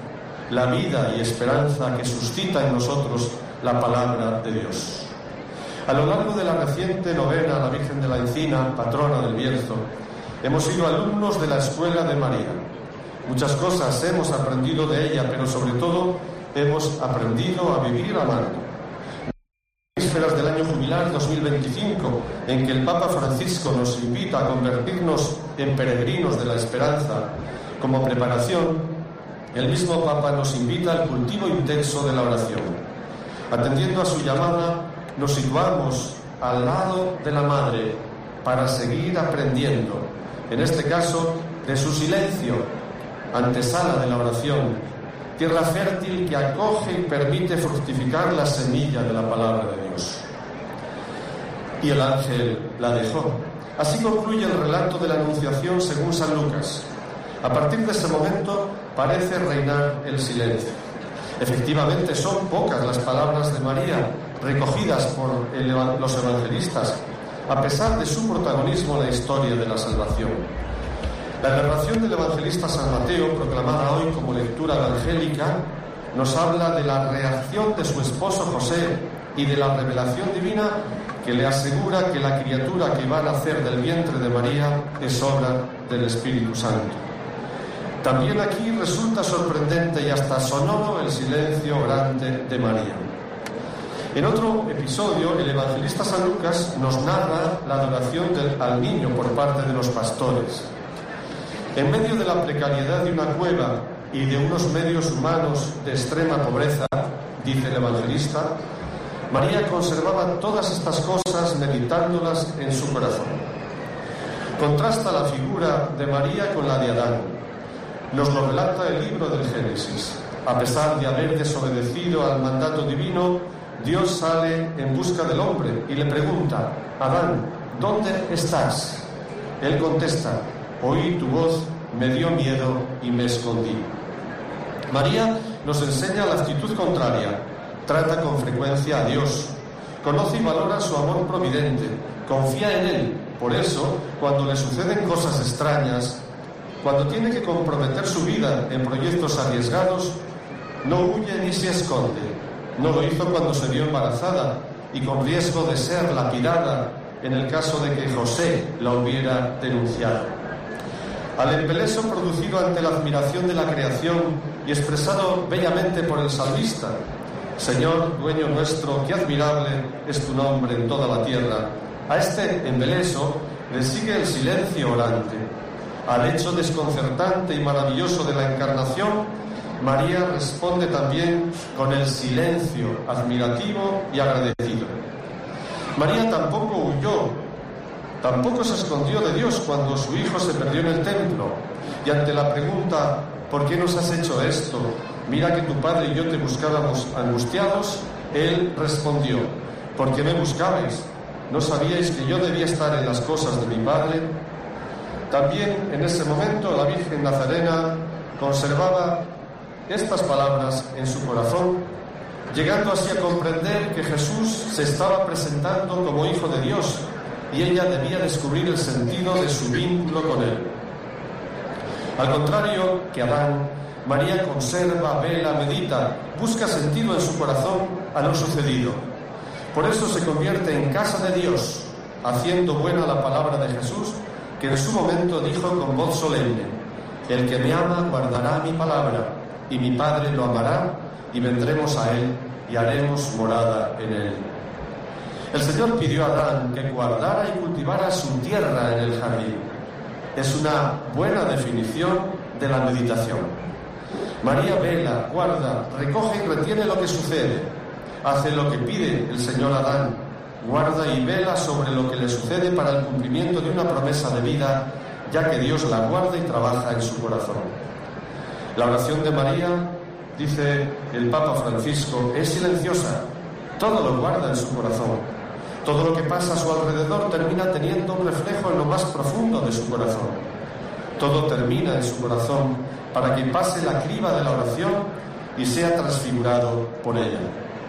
la vida y esperanza que suscita en nosotros la palabra de Dios. A lo largo de la reciente novena a la Virgen de la Encina, patrona del Bierzo, hemos sido alumnos de la Escuela de María. Muchas cosas hemos aprendido de ella, pero sobre todo hemos aprendido a vivir amando. En las vísperas del año jubilar dos mil veinticinco, en que el Papa Francisco nos invita a convertirnos en peregrinos de la esperanza, como preparación, el mismo Papa nos invita al cultivo intenso de la oración. Atendiendo a su llamada, nos situamos al lado de la Madre para seguir aprendiendo, en este caso, de su silencio, antesala de la oración, tierra fértil que acoge y permite fructificar la semilla de la palabra de Dios. Y el ángel la dejó. Así concluye el relato de la Anunciación según San Lucas. A partir de ese momento parece reinar el silencio. Efectivamente, son pocas las palabras de María recogidas por el, los evangelistas, a pesar de su protagonismo en la historia de la salvación. La narración del evangelista San Mateo, proclamada hoy como lectura evangélica, nos habla de la reacción de su esposo José y de la revelación divina que le asegura que la criatura que va a nacer del vientre de María es obra del Espíritu Santo. También aquí resulta sorprendente y hasta sonoro el silencio grande de María. En otro episodio, el evangelista San Lucas nos narra la adoración del, al niño por parte de los pastores. En medio de la precariedad de una cueva y de unos medios humanos de extrema pobreza, dice el evangelista, María conservaba todas estas cosas meditándolas en su corazón. Contrasta la figura de María con la de Adán. Nos lo relata el libro del Génesis. A pesar de haber desobedecido al mandato divino, Dios sale en busca del hombre y le pregunta: Adán, ¿dónde estás? Él contesta: oí tu voz, me dio miedo y me escondí. María nos enseña la actitud contraria. Trata con frecuencia a Dios, conoce y valora su amor providente, confía en Él. Por eso, cuando le suceden cosas extrañas, cuando tiene que comprometer su vida en proyectos arriesgados, no huye ni se esconde. No lo hizo cuando se vio embarazada y con riesgo de ser lapidada en el caso de que José la hubiera denunciado. Al embeleso producido ante la admiración de la creación y expresado bellamente por el salmista: Señor, dueño nuestro, qué admirable es tu nombre en toda la tierra. A este embeleso le sigue el silencio orante. Al hecho desconcertante y maravilloso de la encarnación, María responde también con el silencio admirativo y agradecido. María tampoco huyó, tampoco se escondió de Dios cuando su hijo se perdió en el templo. Y ante la pregunta: ¿por qué nos has hecho esto? Mira que tu padre y yo te buscábamos angustiados. Él respondió: ¿por qué me buscabais? ¿No sabíais que yo debía estar en las cosas de mi padre? También en ese momento la Virgen Nazarena conservaba estas palabras en su corazón, llegando así a comprender que Jesús se estaba presentando como Hijo de Dios y ella debía descubrir el sentido de su vínculo con Él. Al contrario que Adán, María conserva, vela, medita, busca sentido en su corazón a lo sucedido. Por eso se convierte en casa de Dios, haciendo buena la palabra de Jesús, que en su momento dijo con voz solemne: el que me ama guardará mi palabra, y mi Padre lo amará, y vendremos a él y haremos morada en él. El Señor pidió a Adán que guardara y cultivara su tierra en el jardín. Es una buena definición de la meditación. María vela, guarda, recoge y retiene lo que sucede. Hace lo que pide el Señor a Adán. Guarda y vela sobre lo que le sucede para el cumplimiento de una promesa de vida, ya que Dios la guarda y trabaja en su corazón. La oración de María, dice el Papa Francisco, es silenciosa. Todo lo guarda en su corazón. Todo lo que pasa a su alrededor termina teniendo un reflejo en lo más profundo de su corazón. Todo termina en su corazón para que pase la criba de la oración y sea transfigurado por ella.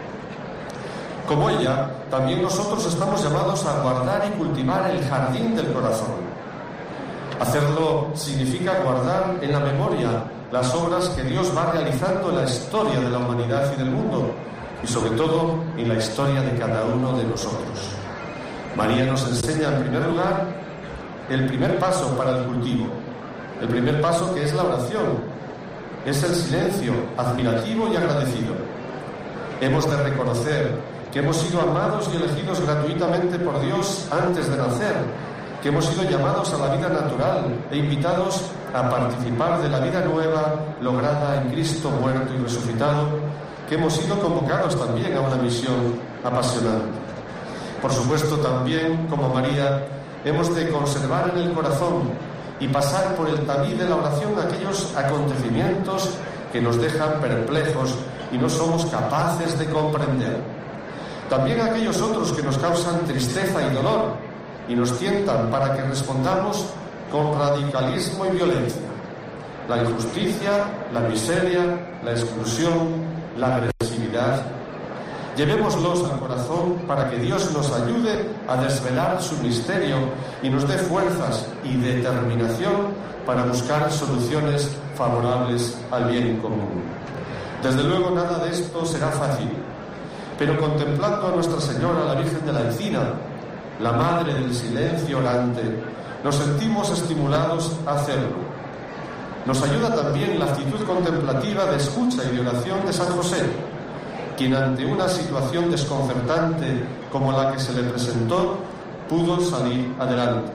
Como ella, también nosotros estamos llamados a guardar y cultivar el jardín del corazón. Hacerlo significa guardar en la memoria las obras que Dios va realizando en la historia de la humanidad y del mundo, y sobre todo en la historia de cada uno de nosotros. María nos enseña, en primer lugar, el primer paso para el cultivo, el primer paso que es la oración, es el silencio admirativo y agradecido. Hemos de reconocer que hemos sido amados y elegidos gratuitamente por Dios antes de nacer, que hemos sido llamados a la vida natural e invitados a participar de la vida nueva lograda en Cristo muerto y resucitado, que hemos sido convocados también a una misión apasionante. Por supuesto, también, como María, hemos de conservar en el corazón y pasar por el tabiz de la oración aquellos acontecimientos que nos dejan perplejos y no somos capaces de comprender. También aquellos otros que nos causan tristeza y dolor y nos tientan para que respondamos con radicalismo y violencia. La injusticia, la miseria, la exclusión, la agresividad. Llevémoslos al corazón para que Dios nos ayude a desvelar su misterio y nos dé fuerzas y determinación para buscar soluciones favorables al bien común. Desde luego nada de esto será fácil, pero contemplando a Nuestra Señora, la Virgen de la Encina, la Madre del Silencio Orante, nos sentimos estimulados a hacerlo. Nos ayuda también la actitud contemplativa de escucha y de oración de San José, quien ante una situación desconcertante como la que se le presentó, pudo salir adelante.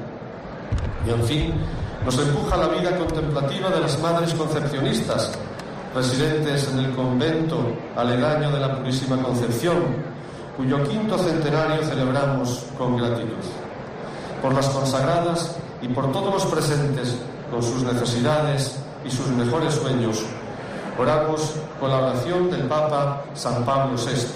Y en fin, nos empuja la vida contemplativa de las madres concepcionistas, residentes en el convento aledaño de la Purísima Concepción, cuyo quinto centenario celebramos con gratitud. Por las consagradas y por todos los presentes, con sus necesidades y sus mejores sueños, oramos con la oración del Papa San Pablo sexto.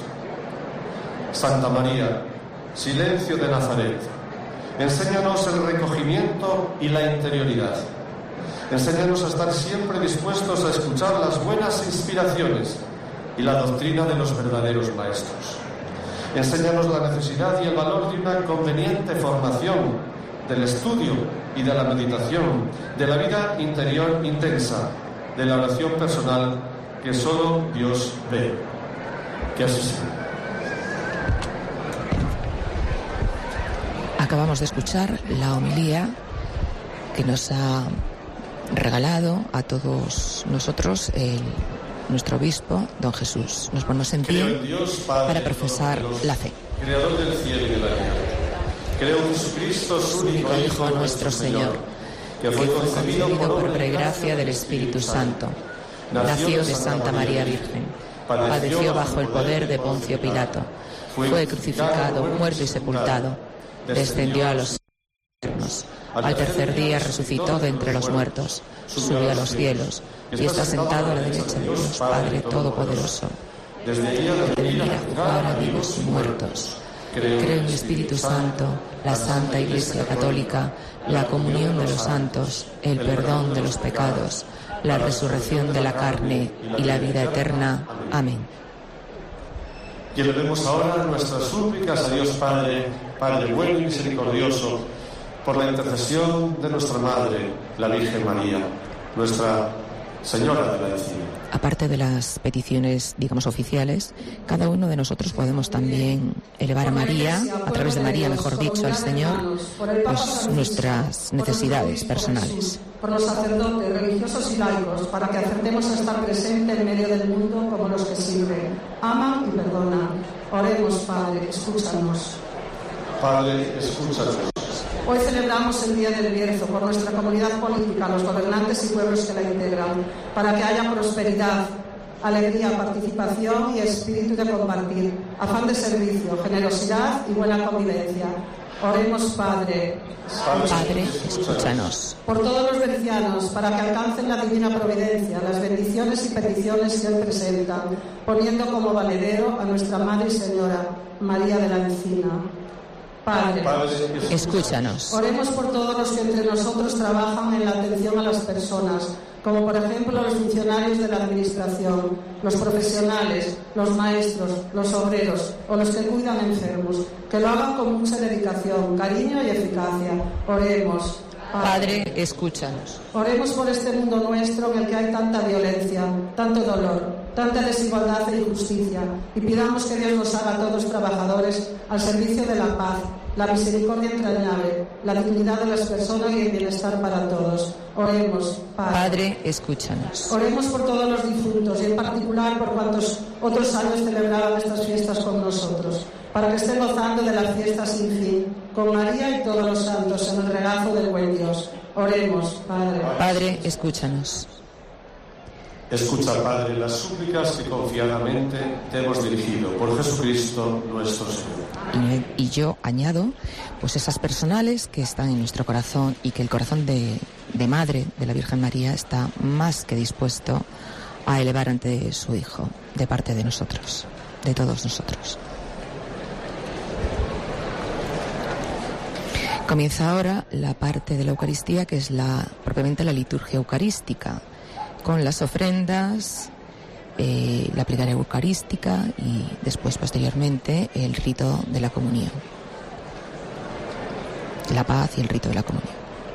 Santa María, silencio de Nazaret, enséñanos el recogimiento y la interioridad. Enséñanos a estar siempre dispuestos a escuchar las buenas inspiraciones y la doctrina de los verdaderos maestros. Enséñanos la necesidad y el valor de una conveniente formación, del estudio y de la meditación, de la vida interior intensa, de la oración personal que solo Dios ve. Que así sea.
Acabamos de escuchar la homilía que nos ha regalado a todos nosotros el, nuestro obispo, don Jesús. Nos ponemos en pie para profesar la fe.
Creador del cielo y de la tierra. Creo en Jesucristo, su único Hijo, nuestro Señor, que fue concebido por gracia del Espíritu Santo.
Nació de Santa María Virgen. Padeció bajo el poder de Poncio Pilato. Fue crucificado, muerto y sepultado. Descendió a los cielos. Al tercer día resucitó de entre los muertos. Subió a los cielos y está sentado a la derecha de Dios Padre Todopoderoso. Desde allí a juzgar a vivos y muertos. Creo en el Espíritu Santo, la Santa Iglesia Católica, la comunión de los santos, el perdón de los pecados, la resurrección de la carne y la vida eterna. Amén.
Y elevemos ahora nuestras súplicas a Dios Padre, Padre bueno y misericordioso, por la intercesión de nuestra Madre, la Virgen María, nuestra Señora de la Encina.
Aparte de las peticiones, digamos, oficiales, cada uno de nosotros podemos también elevar a María, a través de María, mejor dicho, al Señor, pues nuestras necesidades personales.
Por los sacerdotes, religiosos y laicos, para que acertemos a estar presente en medio del mundo como los que sirven, aman y perdonan. Oremos, Padre, escúchanos.
Padre, escúchanos.
Hoy celebramos el Día del Bierzo por nuestra comunidad política, los gobernantes y pueblos que la integran, para que haya prosperidad, alegría, participación y espíritu de compartir, afán de servicio, generosidad y buena convivencia. Oremos, Padre.
Padre, escúchanos.
Por todos los bercianos, para que alcancen la divina providencia, las bendiciones y peticiones que Él presenta, poniendo como valedero a nuestra Madre y Señora, María de la Encina. Padre,
escúchanos.
Oremos por todos los que entre nosotros trabajan en la atención a las personas, como por ejemplo los funcionarios de la administración, los profesionales, los maestros, los obreros o los que cuidan enfermos, que lo hagan con mucha dedicación, cariño y eficacia. Oremos.
Padre, escúchanos.
Oremos por este mundo nuestro en el que hay tanta violencia, tanto dolor, tanta desigualdad e injusticia, y pidamos que Dios nos haga a todos trabajadores al servicio de la paz, la misericordia entrañable, la dignidad de las personas y el bienestar para todos. Oremos, Padre.
Padre, escúchanos.
Oremos por todos los difuntos y en particular por cuantos otros años celebraban estas fiestas con nosotros, para que estén gozando de la fiesta sin fin, con María y todos los santos en el regazo del buen Dios. Oremos, Padre.
Padre, escúchanos.
Escucha, Padre, las súplicas que confiadamente te hemos dirigido por Jesucristo nuestro Señor.
Y, y yo añado, pues esas personales que están en nuestro corazón y que el corazón de, de Madre de la Virgen María está más que dispuesto a elevar ante su Hijo, de parte de nosotros, de todos nosotros. Comienza ahora la parte de la Eucaristía, que es la propiamente la liturgia eucarística, con las ofrendas, eh, la plegaria eucarística y después, posteriormente, el rito de la comunión. La paz y el rito de la comunión.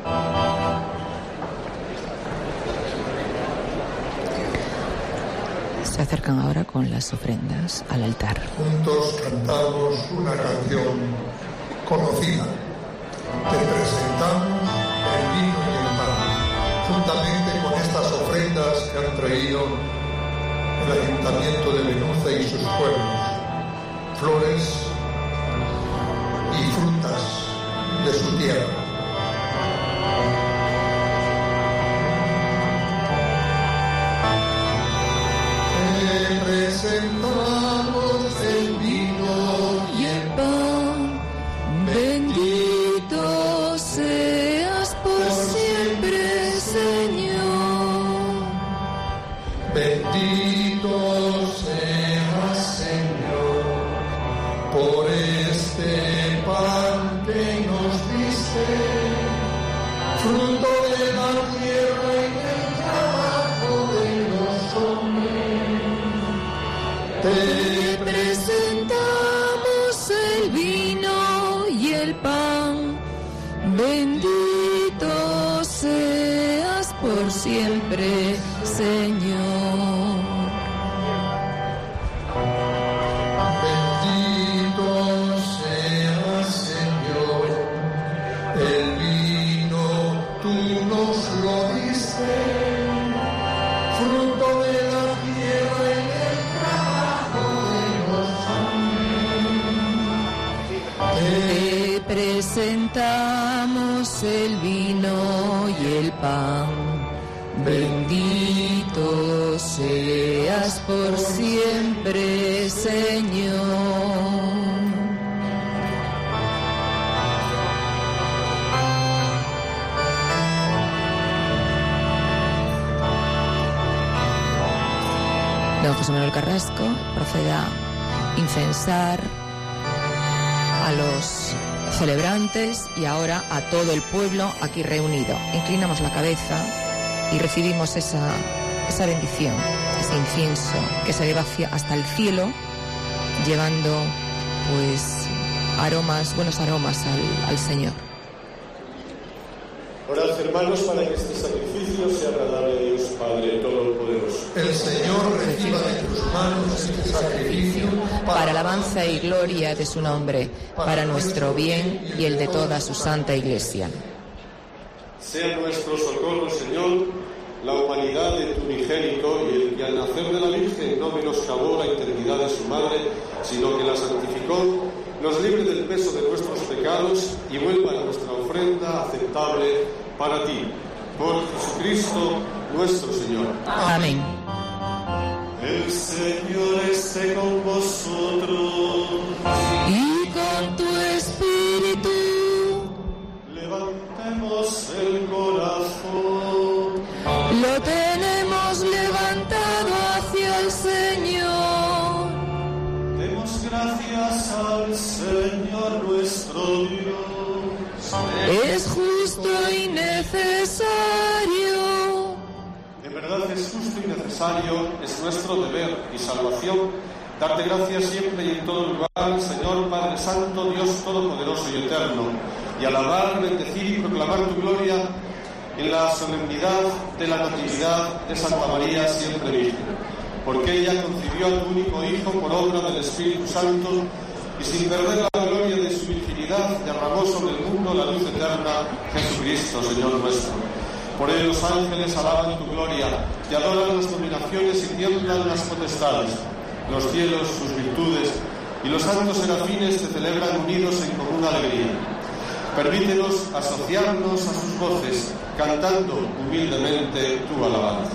Se acercan ahora con las ofrendas al altar.
Juntos cantamos una canción conocida. Te presentamos el vino y el pan, juntamente con estas ofrendas que han traído el Ayuntamiento de Venuza y sus pueblos, flores y frutas de su tierra. Te presentamos el vino y el pan,
bendito seas por siempre, Señor.
Bendito seas, Señor, por este pan que nos diste, fruto de la tierra y del trabajo de los hombres.
Te presentamos el vino y el pan, bendito seas por siempre, Señor.
Bendito seas, Señor, el vino tú nos lo diste, fruto de la tierra y del trabajo de los hombres.
Te presentamos el vino y el pan, bendito seas por siempre, Señor.
Don José Manuel Carrasco procede a incensar a los celebrantes y ahora a todo el pueblo aquí reunido. Inclinamos la cabeza y recibimos esa, esa bendición, ese incienso que se eleva hasta el cielo, llevando pues aromas, buenos aromas al, al Señor.
Orad, hermanos, para que este sacrificio sea agradable a Dios Padre Todopoderoso.
El Señor reciba de tus manos este sacrificio
para, para alabanza y gloria de su nombre, para nuestro bien y el de toda su santa Iglesia.
Sea nuestro socorro, Señor, la humanidad de tu unigénito y el que al nacer de la Virgen no menoscabó la integridad de su madre, sino que la santificó, nos libre del peso de nuestros pecados y vuelva a nuestra ofrenda aceptable para ti. Por Jesucristo nuestro Señor.
Amén.
El Señor esté con vosotros.
Y con tu espíritu.
Levantemos el corazón.
Lo tenemos levantado hacia el Señor.
Demos gracias al Señor nuestro Dios.
Es justo y necesario.
En verdad es justo y necesario, es nuestro deber y salvación darte gracias siempre y en todo lugar, Señor Padre Santo, Dios Todopoderoso y Eterno, y alabar, bendecir y proclamar tu gloria en la solemnidad de la Natividad de Santa María siempre Virgen, porque ella concibió a tu único Hijo por obra del Espíritu Santo y sin perder la gloria de su virginidad derramó sobre el mundo la luz eterna, Jesucristo, Señor nuestro. Por él los ángeles alaban tu gloria y adoran las dominaciones y tiemblan las potestades, los cielos sus virtudes y los santos serafines te celebran unidos en común alegría. Permítenos asociarnos a sus voces, cantando humildemente tu alabanza.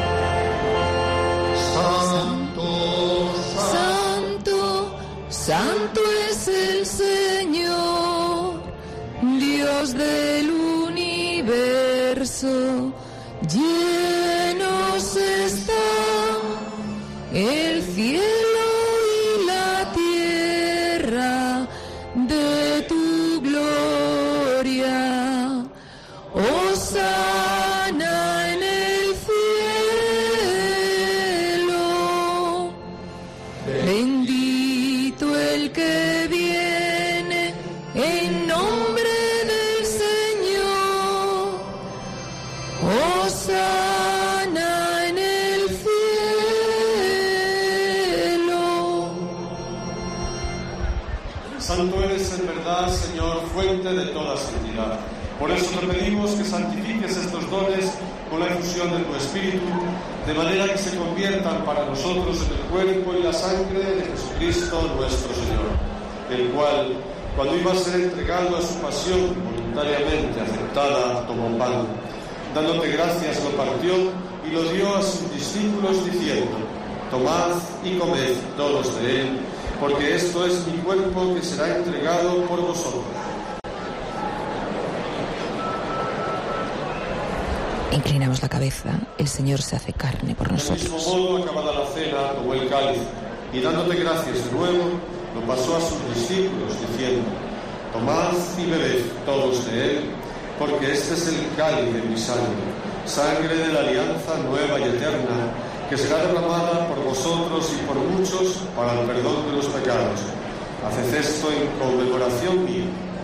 Santo, Santo, Santo es el Señor, Dios del universo, llenos está el cielo y la tierra de tu gloria. Hosana en el cielo, bendito el que viene en nombre del Señor. Hosana en el cielo.
Santo eres en verdad, Señor, fuente de toda santidad. Por eso te pedimos que santifiques estos dones con la infusión de tu Espíritu, de manera que se conviertan para nosotros en el cuerpo y la sangre de Jesucristo nuestro Señor, el cual, cuando iba a ser entregado a su pasión voluntariamente aceptada, tomó pan. Dándote gracias, lo partió y lo dio a sus discípulos diciendo: tomad y comed todos de él, porque esto es mi cuerpo que será entregado por vosotros.
Inclinamos la cabeza, el Señor se hace carne por nosotros.
Del mismo modo, acabada la cena, tomó el cáliz y dándote gracias de nuevo, lo pasó a sus discípulos diciendo: tomad y bebed todos de él, porque este es el cáliz de mi sangre, sangre de la alianza nueva y eterna, que será derramada por vosotros y por muchos para el perdón de los pecados. Haced esto en conmemoración mía.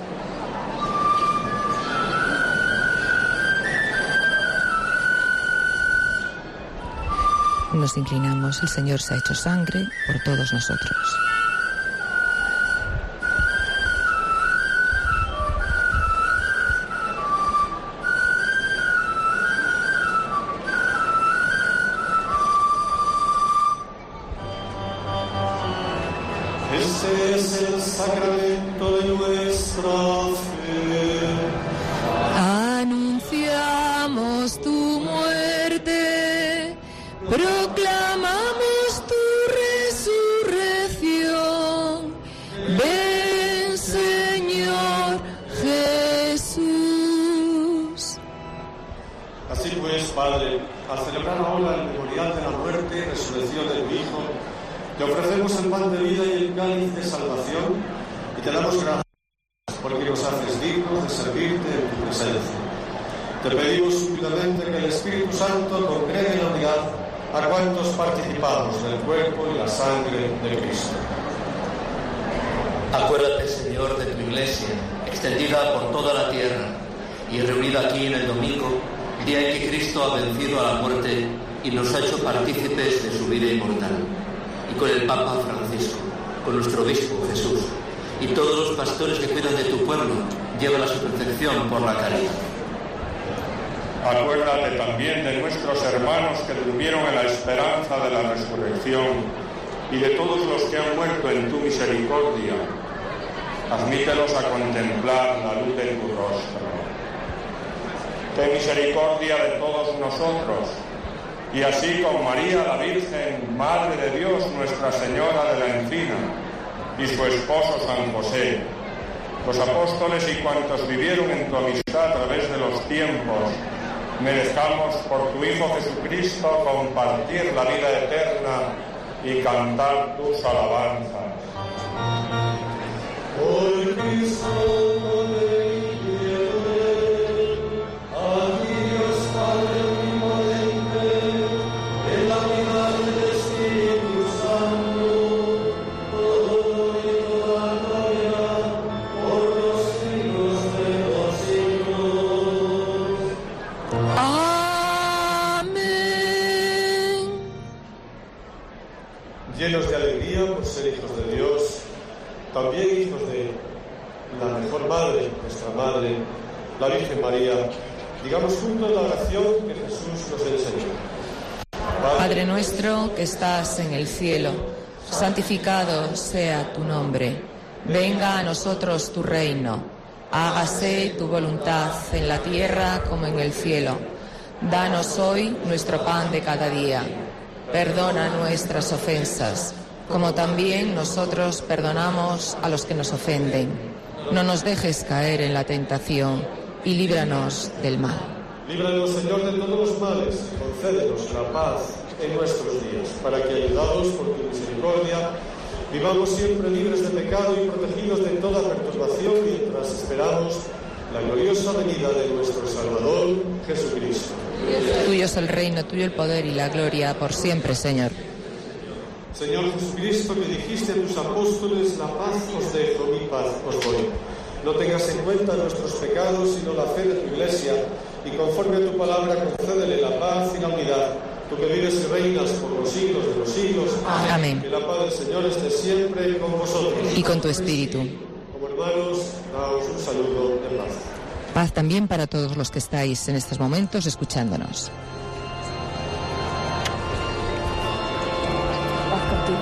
Nos inclinamos, el Señor se ha hecho sangre por todos nosotros.
Este es el sacramento de nuestra fe.
Anunciamos tu muerte, proclamamos tu resurrección. Ven, Señor Jesús.
Así pues, Padre, al celebrar ahora el memorial de la muerte y resurrección de tu Hijo, te ofrecemos el pan de vida y el cáliz de salvación y te damos gracias porque nos haces dignos de servirte en tu presencia. Te pedimos humildemente que el Espíritu Santo congregue en la unidad a cuantos participamos del cuerpo y la sangre de Cristo.
Acuérdate, Señor, de tu Iglesia, extendida por toda la tierra y reunida aquí en el domingo, día en que Cristo ha vencido a la muerte y nos ha hecho partícipes de su vida inmortal. Y con el Papa Francisco, con nuestro obispo Jesús y todos los pastores que cuidan de tu pueblo, llévala a su perfección por la caridad.
Acuérdate también de nuestros hermanos que durmieron en la esperanza de la resurrección y de todos los que han muerto en tu misericordia. Admítelos a contemplar la luz de tu rostro. Ten misericordia de todos nosotros, y así con María la Virgen, Madre de Dios, Nuestra Señora de la Encina, y su esposo San José, los apóstoles y cuantos vivieron en tu amistad a través de los tiempos, merezcamos por tu Hijo Jesucristo compartir la vida eterna y cantar tus alabanzas.
Por Cristo, por los siglos de Padre, hijos de la mejor Madre, nuestra Madre, la Virgen María, digamos juntos la oración que Jesús nos enseñó.
Padre, Padre nuestro que estás en el cielo, santificado sea tu nombre. Venga a nosotros tu reino. Hágase tu voluntad en la tierra como en el cielo. Danos hoy nuestro pan de cada día. Perdona nuestras ofensas, como también nosotros perdonamos a los que nos ofenden. No nos dejes caer en la tentación y líbranos del mal.
Líbranos, Señor, de todos los males, concédenos la paz en nuestros días, para que, ayudados por tu misericordia, vivamos siempre libres de pecado y protegidos de toda perturbación mientras esperamos la gloriosa venida de nuestro Salvador, Jesucristo.
Tuyo es el reino, tuyo el poder y la gloria por siempre, Señor.
Señor Jesucristo, que dijiste a tus apóstoles, la paz os dejo, mi paz os doy. No tengas en cuenta nuestros pecados, sino la fe de tu Iglesia, y conforme a tu palabra concédele la paz y la unidad. Tú que vives y reinas por los siglos de los siglos.
Amén.
Que la paz del Señor esté siempre con vosotros.
Y con tu espíritu.
Como hermanos, daos un saludo de paz.
Paz también para todos los que estáis en estos momentos escuchándonos. Paz contigo.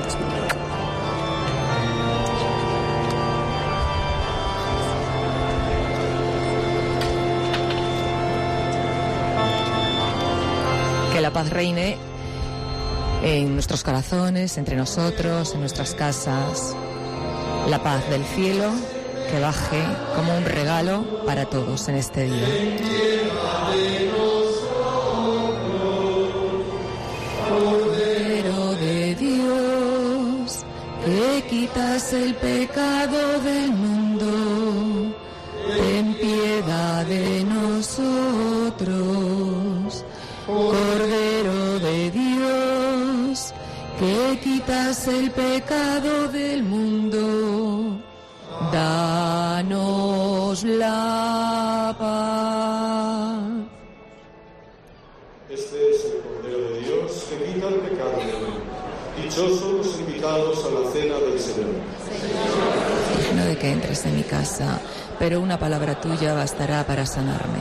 Que la paz reine en nuestros corazones, entre nosotros, en nuestras casas. La paz del cielo que baje como un regalo para todos en este día. Cordero de Dios, que quitas el pecado del mundo, ten piedad de nosotros. Cordero de Dios, que quitas el pecado del mundo, danos la paz.
Este es el Cordero de Dios que quita el pecado del mundo. Dichosos los invitados a la cena del Señor.
No de que entres en mi casa, pero una palabra tuya bastará para sanarme.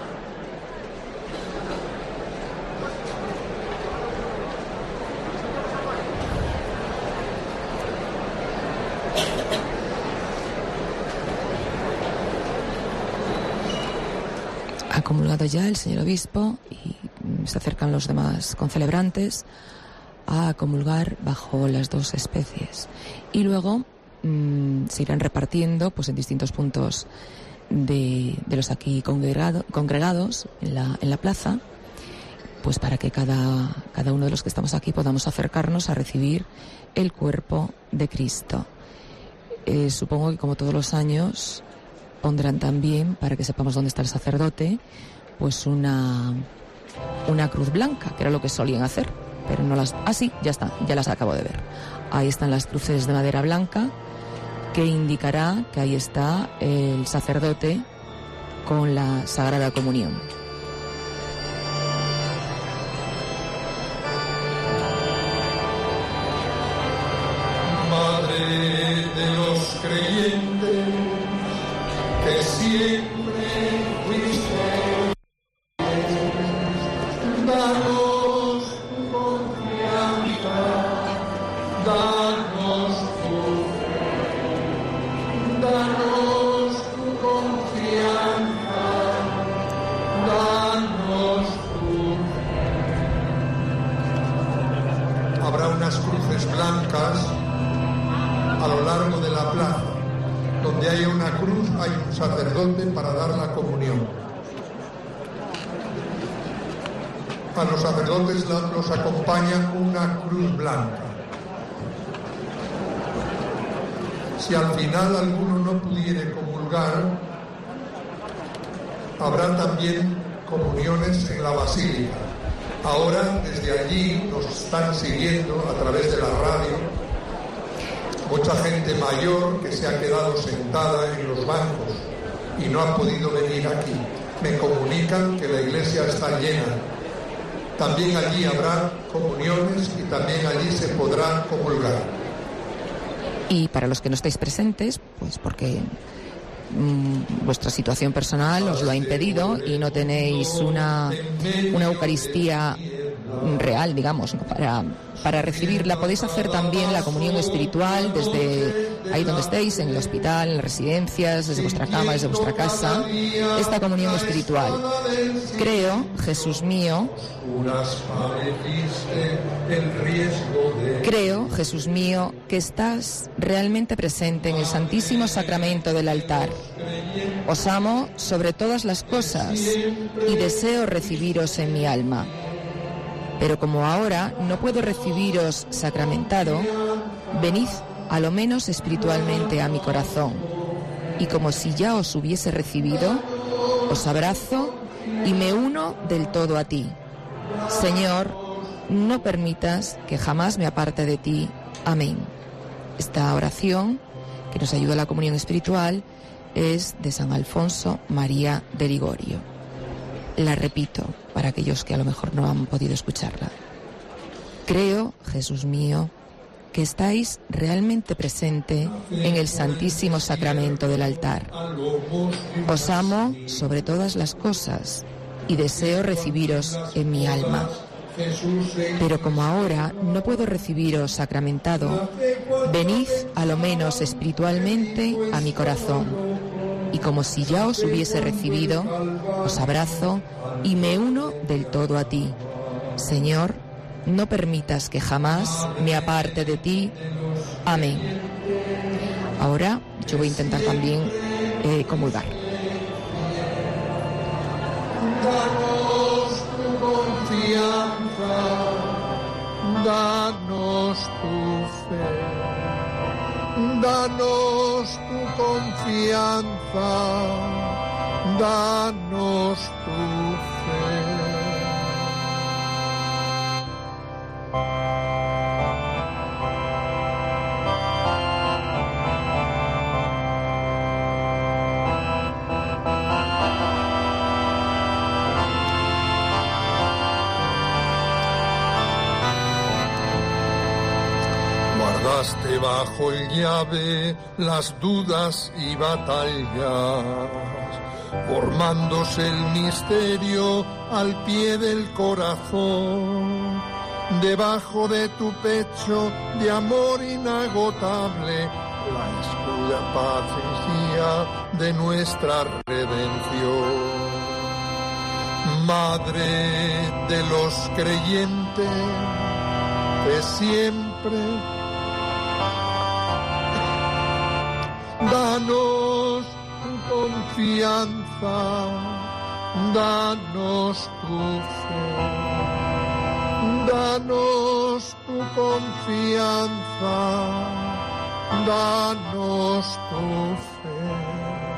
Ha comulgado ya el señor obispo y se acercan los demás concelebrantes a comulgar bajo las dos especies. Y luego mmm, se irán repartiendo pues en distintos puntos de, de los aquí congregado, congregados en la, en la plaza, pues para que cada, cada uno de los que estamos aquí podamos acercarnos a recibir el cuerpo de Cristo. Eh, supongo que como todos los años pondrán también, para que sepamos dónde está el sacerdote, pues una, una cruz blanca, que era lo que solían hacer, pero no las... Ah, sí, ya está, ya las acabo de ver. Ahí están las cruces de madera blanca, que indicará que ahí está el sacerdote con la Sagrada Comunión.
Madre de los creyentes, que siempre fuiste, danos tu confianza, danos tu fe, danos tu confianza, danos tu fe. Habrá unas cruces blancas a lo largo de la plaza. Donde haya una cruz hay un sacerdote para dar la comunión. A los sacerdotes los acompaña una cruz blanca. Si al final alguno no pudiere comulgar, habrá también comuniones en la basílica. Ahora desde allí nos están siguiendo a través de la radio mucha gente mayor que se ha quedado sentada en los bancos y no ha podido venir aquí. Me comunican que la iglesia está llena. También allí habrá comuniones y también allí se podrá comulgar.
Y para los que no estáis presentes, pues porque mmm, vuestra situación personal os lo ha impedido y no tenéis una, una Eucaristía real, digamos, ¿no? para, para recibirla, podéis hacer también la comunión espiritual desde ahí donde estéis, en el hospital, en las residencias, desde vuestra cama, desde vuestra casa, esta comunión espiritual. Creo, Jesús mío, creo, Jesús mío, que estás realmente presente en el Santísimo Sacramento del altar. Os amo sobre todas las cosas y deseo recibiros en mi alma. Pero como ahora no puedo recibiros sacramentado, venid a lo menos espiritualmente a mi corazón, y como si ya os hubiese recibido, os abrazo y me uno del todo a ti. Señor, no permitas que jamás me aparte de ti. Amén. Esta oración, que nos ayuda a la comunión espiritual, es de San Alfonso María de Ligorio. La repito para aquellos que a lo mejor no han podido escucharla. Creo, Jesús mío, que estáis realmente presente en el Santísimo Sacramento del altar. Os amo sobre todas las cosas y deseo recibiros en mi alma. Pero como ahora no puedo recibiros sacramentado, venid a lo menos espiritualmente a mi corazón. Y como si ya os hubiese recibido, os abrazo y me uno del todo a ti. Señor, no permitas que jamás me aparte de ti. Amén. Ahora yo voy a intentar también eh, comulgar.
Danos tu confianza, danos tu fe, danos tu confianza, danos tu fe. Guardaste bajo el llave las dudas y batallas, formándose el misterio al pie del corazón. Debajo de tu pecho de amor inagotable, la escuda patricia de nuestra redención. Madre de los creyentes, de siempre, danos tu confianza, danos tu fe. Danos tu confianza, danos tu fe.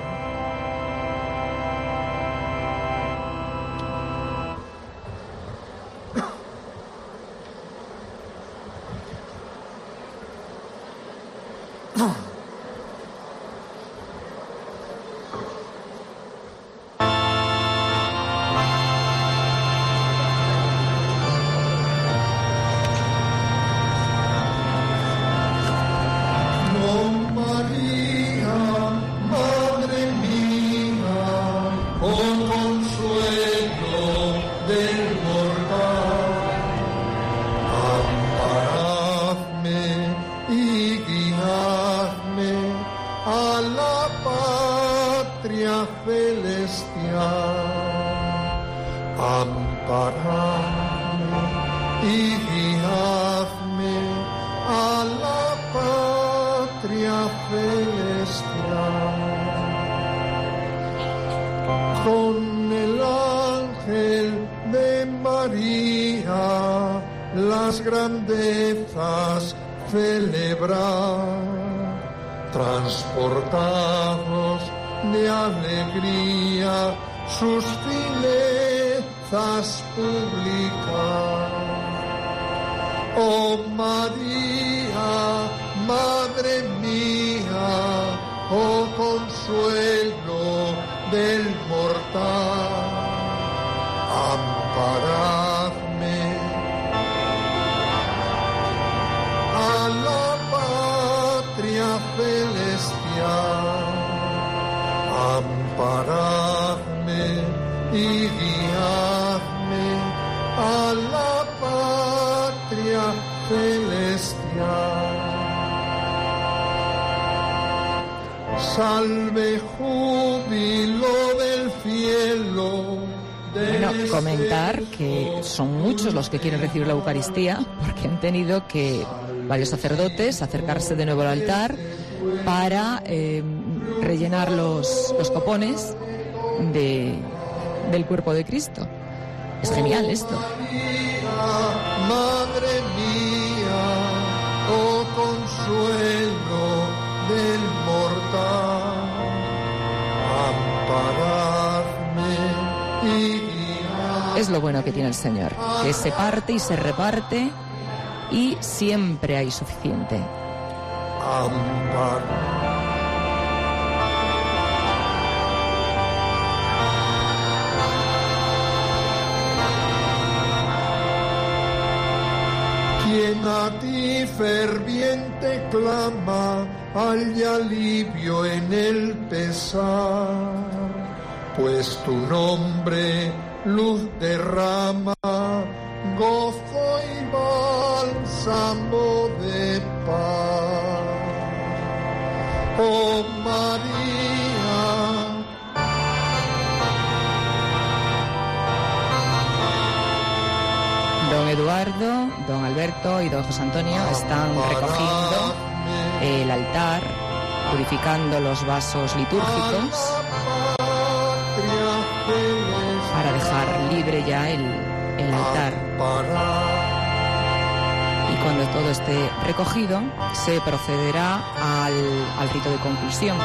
Transportados de alegría, sus finezas públicas. Oh María, Madre mía, oh consuelo del mortal, amparadme a la patria amparadme y guiadme a la patria celestial. Salve, júbilo del cielo.
Bueno, comentar que son muchos los que quieren recibir la Eucaristía porque han tenido que varios sacerdotes acercarse de nuevo al altar para eh, rellenar los, los copones de, del cuerpo de Cristo. Es genial esto.
Madre mía, oh consuelo del mortal, amparadme y guiadme.
Es lo bueno que tiene el Señor, que se parte y se reparte y siempre hay suficiente.
Ampar. Quien a ti ferviente clama, halla alivio en el pesar, pues tu nombre luz derrama, gozo y bálsamo de paz. Oh María,
Don Eduardo, don Alberto y don José Antonio están recogiendo el altar, purificando los vasos litúrgicos para dejar libre ya el, el altar. Y cuando todo esté recogido, se procederá al, al rito de conclusión.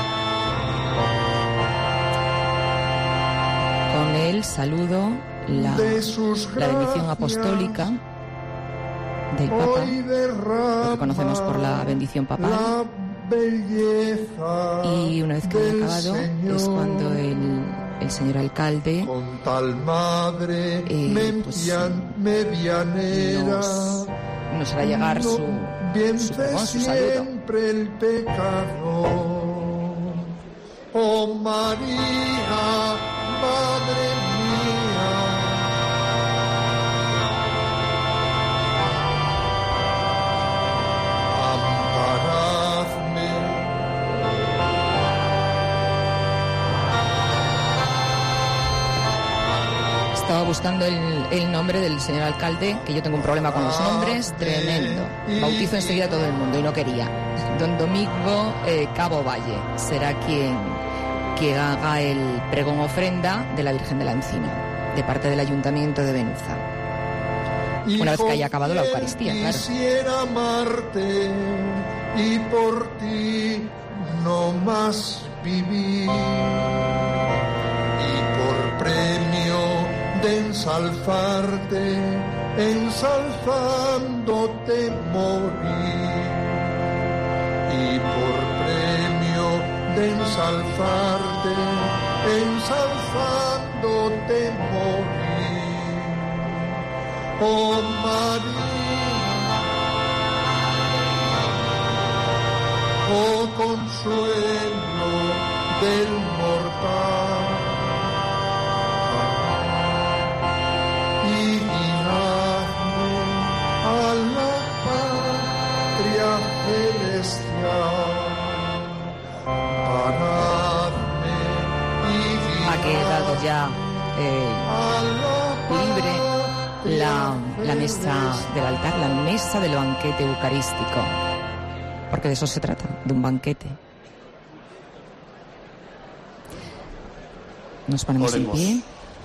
Con el saludo, La, la bendición apostólica del Papa, lo que conocemos por la bendición papal, y una vez que haya acabado es cuando el, el señor alcalde eh, pues, nos, nos hará llegar su, su perdón, su saludo.
Oh María, Madre mía, amparadme.
Estaba buscando el, el nombre del señor alcalde, que yo tengo un problema con los nombres tremendo. Bautizo enseguida a todo el mundo y no quería. Don Domingo eh, Cabo Valle será quien, quien haga el pregón ofrenda de la Virgen de la Encina, de parte del Ayuntamiento de Benuza. Una vez que haya acabado la Eucaristía, claro.
Quisiera amarte y por ti no más vivir, y por premio de ensalzarte, ensalzándote morir, y por premio de ensalzarte, ensalzándote morir. Oh María, oh consuelo del mortal, y guiadme a la patria celestial, paradme y guiadme.
Ha quedado ya eh, libre la, la mesa del altar, la mesa del banquete eucarístico, porque de eso se trata, de un banquete. Nos ponemos en pie.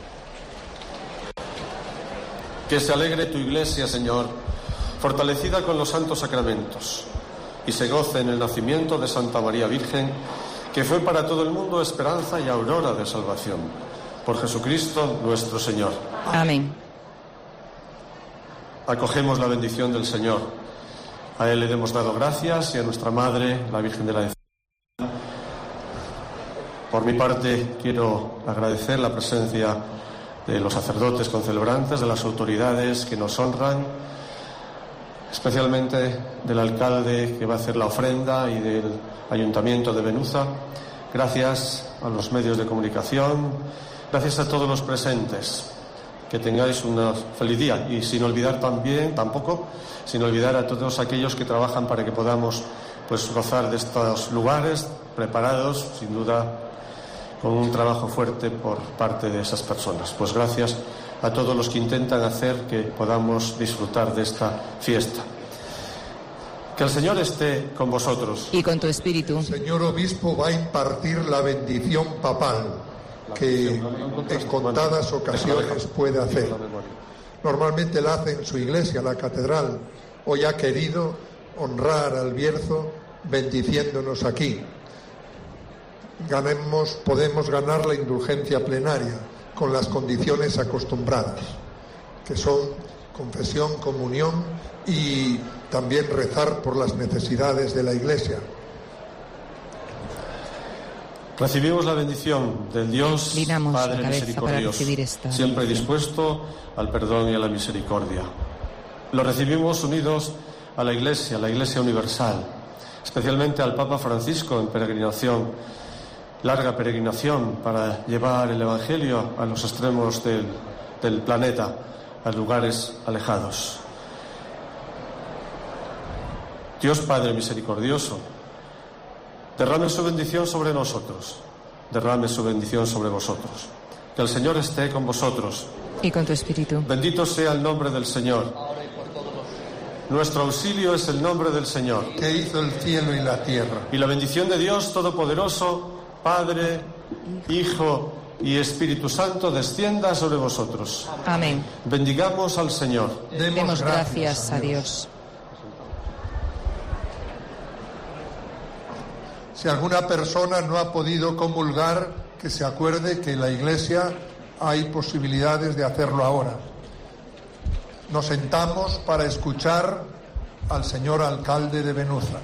Que se alegre tu iglesia, Señor, fortalecida con los santos sacramentos, y se goce en el nacimiento de Santa María Virgen, que fue para todo el mundo esperanza y aurora de salvación. Por Jesucristo nuestro Señor.
Amén.
Acogemos la bendición del Señor. A Él le hemos dado gracias y a nuestra Madre, la Virgen de la Encina. Por mi parte, quiero agradecer la presencia de los sacerdotes concelebrantes, de las autoridades que nos honran, especialmente del alcalde que va a hacer la ofrenda y del Ayuntamiento de Benuza, gracias a los medios de comunicación, gracias a todos los presentes. Que tengáis un feliz día y sin olvidar también, tampoco, sin olvidar a todos aquellos que trabajan para que podamos pues gozar de estos lugares preparados, sin duda, con un trabajo fuerte por parte de esas personas. Pues gracias a todos los que intentan hacer que podamos disfrutar de esta fiesta. Que el Señor esté con vosotros.
Y con tu espíritu.
El señor obispo va a impartir la bendición papal, que en contadas ocasiones puede hacer. Normalmente la hace en su iglesia, la catedral. Hoy ha querido honrar al Bierzo bendiciéndonos aquí. Ganemos, podemos ganar la indulgencia plenaria con las condiciones acostumbradas, que son confesión, comunión y también rezar por las necesidades de la iglesia.
Recibimos la bendición del Dios
Linamos
Padre misericordioso, siempre dispuesto al perdón y a la misericordia. Lo recibimos unidos a la Iglesia, la Iglesia universal, especialmente al Papa Francisco en peregrinación, larga peregrinación para llevar el Evangelio a los extremos del, del planeta, a lugares alejados. Dios Padre misericordioso, derrame su bendición sobre nosotros, derrame su bendición sobre vosotros. Que el Señor esté con vosotros.
Y con tu espíritu.
Bendito sea el nombre del Señor. Nuestro auxilio es el nombre del Señor.
Que hizo el cielo y la tierra.
Y la bendición de Dios Todopoderoso, Padre, Hijo y Espíritu Santo, descienda sobre vosotros.
Amén.
Bendigamos al Señor.
Demos, Demos gracias, gracias a Dios.
Si alguna persona no ha podido comulgar, que se acuerde que en la Iglesia hay posibilidades de hacerlo ahora. Nos sentamos para escuchar al señor alcalde de Benuza.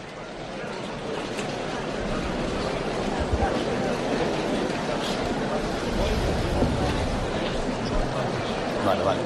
Vale, vale.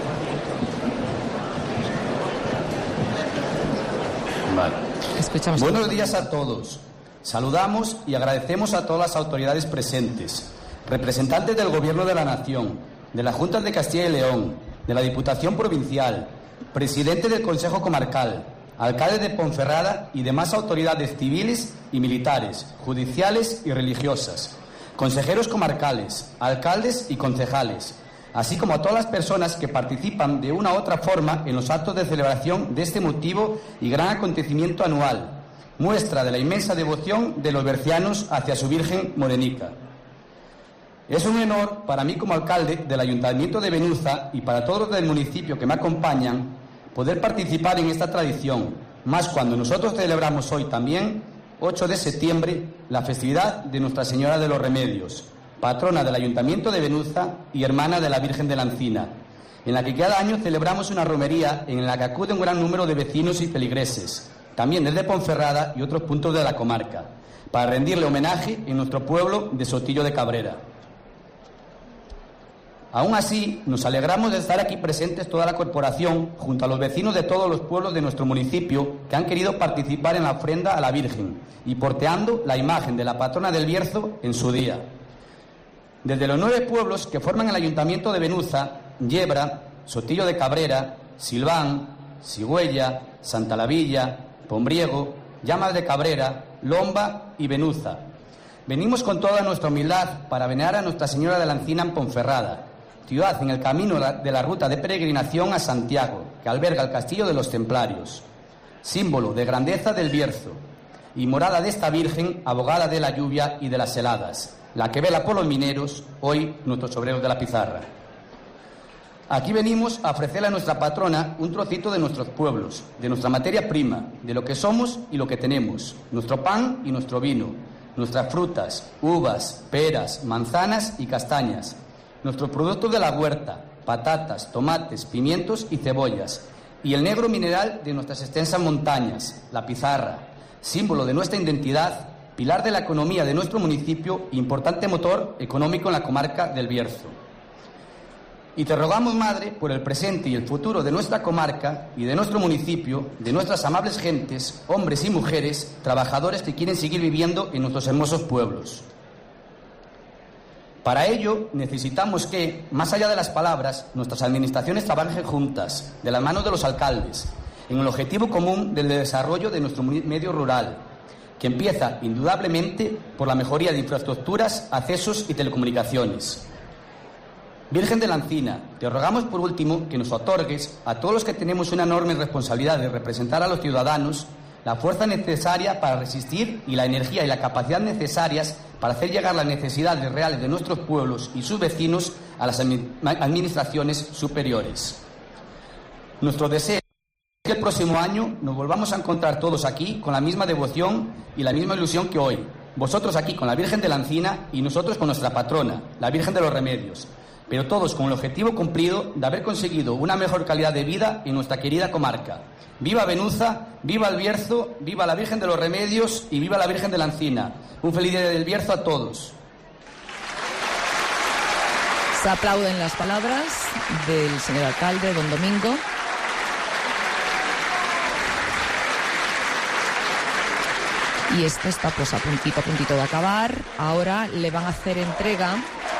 Vale.
Escuchamos.
Buenos días a todos. Saludamos y agradecemos a todas las autoridades presentes, representantes del Gobierno de la Nación, de la Junta de Castilla y León, de la Diputación Provincial, presidente del Consejo Comarcal, alcalde de Ponferrada y demás autoridades civiles y militares, judiciales y religiosas, consejeros comarcales, alcaldes y concejales, así como a todas las personas que participan de una u otra forma en los actos de celebración de este emotivo y gran acontecimiento anual, muestra de la inmensa devoción de los bercianos hacia su Virgen Morenica. Es un honor para mí como alcalde del Ayuntamiento de Benuza y para todos los del municipio que me acompañan poder participar en esta tradición, más cuando nosotros celebramos hoy también, ocho de septiembre, la festividad de Nuestra Señora de los Remedios, patrona del Ayuntamiento de Benuza y hermana de la Virgen de la Encina, en la que cada año celebramos una romería en la que acude un gran número de vecinos y feligreses, también desde Ponferrada y otros puntos de la comarca, para rendirle homenaje en nuestro pueblo de Sotillo de Cabrera. Aún así, nos alegramos de estar aquí presentes toda la corporación, junto a los vecinos de todos los pueblos de nuestro municipio que han querido participar en la ofrenda a la Virgen y porteando la imagen de la patrona del Bierzo en su día. Desde los nueve pueblos que forman el Ayuntamiento de Benuza, Yebra, Sotillo de Cabrera, Silván, Sigüella, Santa Lavilla, Pombriego, Llamas de Cabrera, Lomba y Benuza. Venimos con toda nuestra humildad para venerar a Nuestra Señora de la Encina en Ponferrada, ciudad en el camino de la ruta de peregrinación a Santiago, que alberga el Castillo de los Templarios, símbolo de grandeza del Bierzo y morada de esta Virgen, abogada de la lluvia y de las heladas, la que vela por los mineros, hoy nuestros obreros de la pizarra. Aquí venimos a ofrecerle a nuestra patrona un trocito de nuestros pueblos, de nuestra materia prima, de lo que somos y lo que tenemos, nuestro pan y nuestro vino, nuestras frutas, uvas, peras, manzanas y castañas, nuestros productos de la huerta, patatas, tomates, pimientos y cebollas, y el negro mineral de nuestras extensas montañas, la pizarra, símbolo de nuestra identidad, pilar de la economía de nuestro municipio e importante motor económico en la comarca del Bierzo. Y te rogamos, Madre, por el presente y el futuro de nuestra comarca y de nuestro municipio, de nuestras amables gentes, hombres y mujeres, trabajadores que quieren seguir viviendo en nuestros hermosos pueblos. Para ello, necesitamos que, más allá de las palabras, nuestras administraciones trabajen juntas, de las manos de los alcaldes, en el objetivo común del desarrollo de nuestro medio rural, que empieza, indudablemente, por la mejoría de infraestructuras, accesos y telecomunicaciones. Virgen de la Encina, te rogamos por último que nos otorgues, a todos los que tenemos una enorme responsabilidad de representar a los ciudadanos, la fuerza necesaria para resistir y la energía y la capacidad necesarias para hacer llegar las necesidades reales de nuestros pueblos y sus vecinos a las administraciones superiores. Nuestro deseo es que el próximo año nos volvamos a encontrar todos aquí con la misma devoción y la misma ilusión que hoy. Vosotros aquí con la Virgen de la Encina y nosotros con nuestra patrona, la Virgen de los Remedios. Pero todos con el objetivo cumplido de haber conseguido una mejor calidad de vida en nuestra querida comarca. ¡Viva Benuza! ¡Viva el Bierzo! ¡Viva la Virgen de los Remedios! ¡Y viva la Virgen de la Encina! Un feliz día del Bierzo a todos.
Se aplauden las palabras del señor alcalde, don Domingo. Y esto está pues a puntito, a puntito de acabar. Ahora le van a hacer entrega.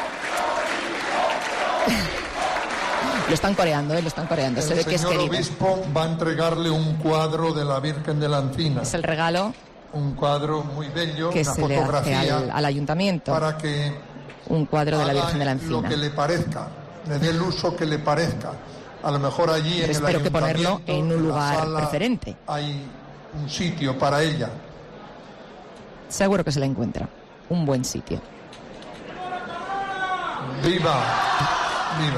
Lo están coreando, ¿eh? Lo están coreando.
El
Se ve que es
señor
querido.
obispo va a entregarle un cuadro de la Virgen de la Encina.
Es el regalo
un cuadro muy bello,
que
una
se le hace
fotografía
al, al ayuntamiento.
Para que
un cuadro de la Virgen de la Encina.
Lo que le parezca, le dé el uso que le parezca. A lo mejor allí
Pero
en
espero
el
que ponerlo
ayuntamiento,
en un
en
lugar
sala,
preferente.
Hay un sitio para ella.
Seguro que se la encuentra. Un buen sitio.
¡Viva! ¡Viva!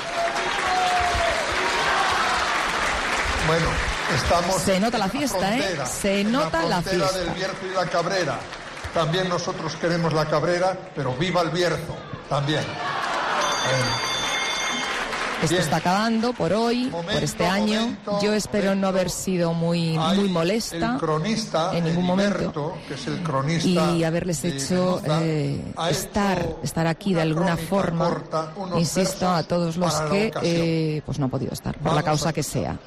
Bueno, estamos...
Se nota la fiesta,
frontera,
¿eh? Se nota la,
la
fiesta.
del Bierzo y la Cabrera. También nosotros queremos la Cabrera, pero viva el Bierzo, también. Eh.
Esto Bien. Está acabando por hoy, momento, por este año. Momento, Yo espero momento. no haber sido muy, muy molesta
el cronista,
en ningún
Heriberto,
momento
que es el cronista
y haberles hecho eh, estar, hecho estar aquí de alguna forma, corta, insisto, a todos los que eh, pues no han podido estar, por Vamos la causa que sea.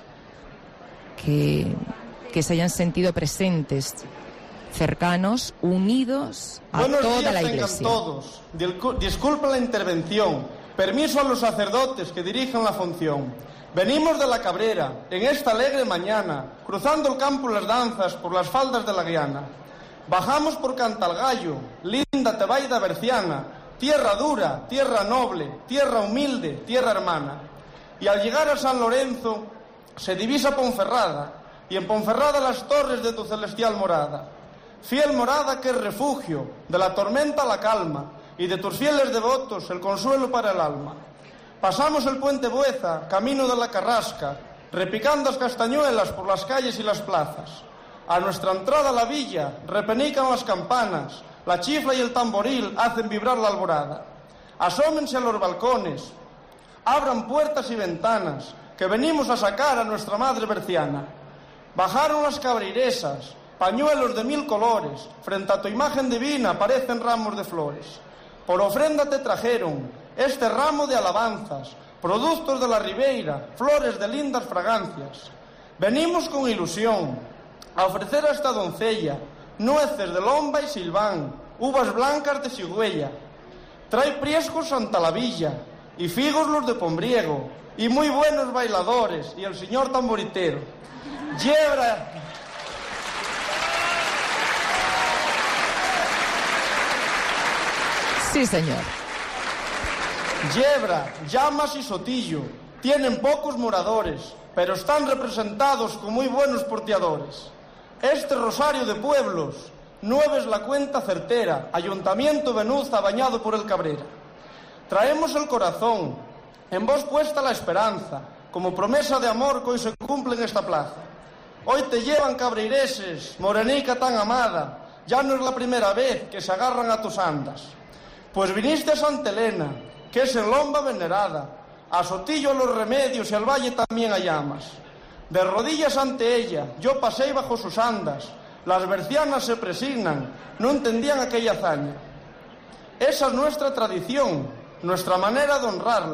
Que, que se hayan sentido presentes, cercanos, unidos a
Buenos
toda
días
la
tengan
Iglesia.
Todos. Disculpen la intervención. Permiso a los sacerdotes que dirigen la función. Venimos de la Cabrera, en esta alegre mañana, cruzando el campo y las danzas por las faldas de la Guiana. Bajamos por Cantalgallo, linda Tebaida berciana, tierra dura, tierra noble, tierra humilde, tierra hermana. Y al llegar a San Lorenzo, se divisa Ponferrada, y en Ponferrada las torres de tu celestial morada. Fiel morada que es refugio, de la tormenta a la calma, y de tus fieles devotos el consuelo para el alma. Pasamos el puente Bueza, camino de la Carrasca, repicando las castañuelas por las calles y las plazas. A nuestra entrada a la villa repenican las campanas, la chifla y el tamboril hacen vibrar la alborada. Asómense a los balcones, abran puertas y ventanas, que venimos a sacar a nuestra madre berciana. Bajaron las cabreiresas, pañuelos de mil colores, frente a tu imagen divina parecen ramos de flores. Por ofrenda te trajeron este ramo de alabanzas, productos de la ribeira, flores de lindas fragancias. Venimos con ilusión a ofrecer a esta doncella nueces de lomba y silván, uvas blancas de Sigüella. Trae priescos Santa la Villa y figos los de Pombriego, y muy buenos bailadores, y el señor tamboritero. Yebra...
Sí, señor.
Yebra, Llamas y Sotillo tienen pocos moradores, pero están representados con muy buenos porteadores. Este rosario de pueblos, nueve es la cuenta certera, Ayuntamiento Benuza bañado por el Cabrera. Traemos el corazón, en vos puesta la esperanza, como promesa de amor que hoy se cumple en esta plaza. Hoy te llevan cabreireses, morenica tan amada, ya no es la primera vez que se agarran a tus andas. Pues viniste a Santa Elena, que es en Lomba venerada, a Sotillo a los Remedios y al Valle también a Llamas. De rodillas ante ella, yo pasé bajo sus andas, las bercianas se presignan, no entendían aquella hazaña. Esa es nuestra tradición, nuestra manera de honrarla,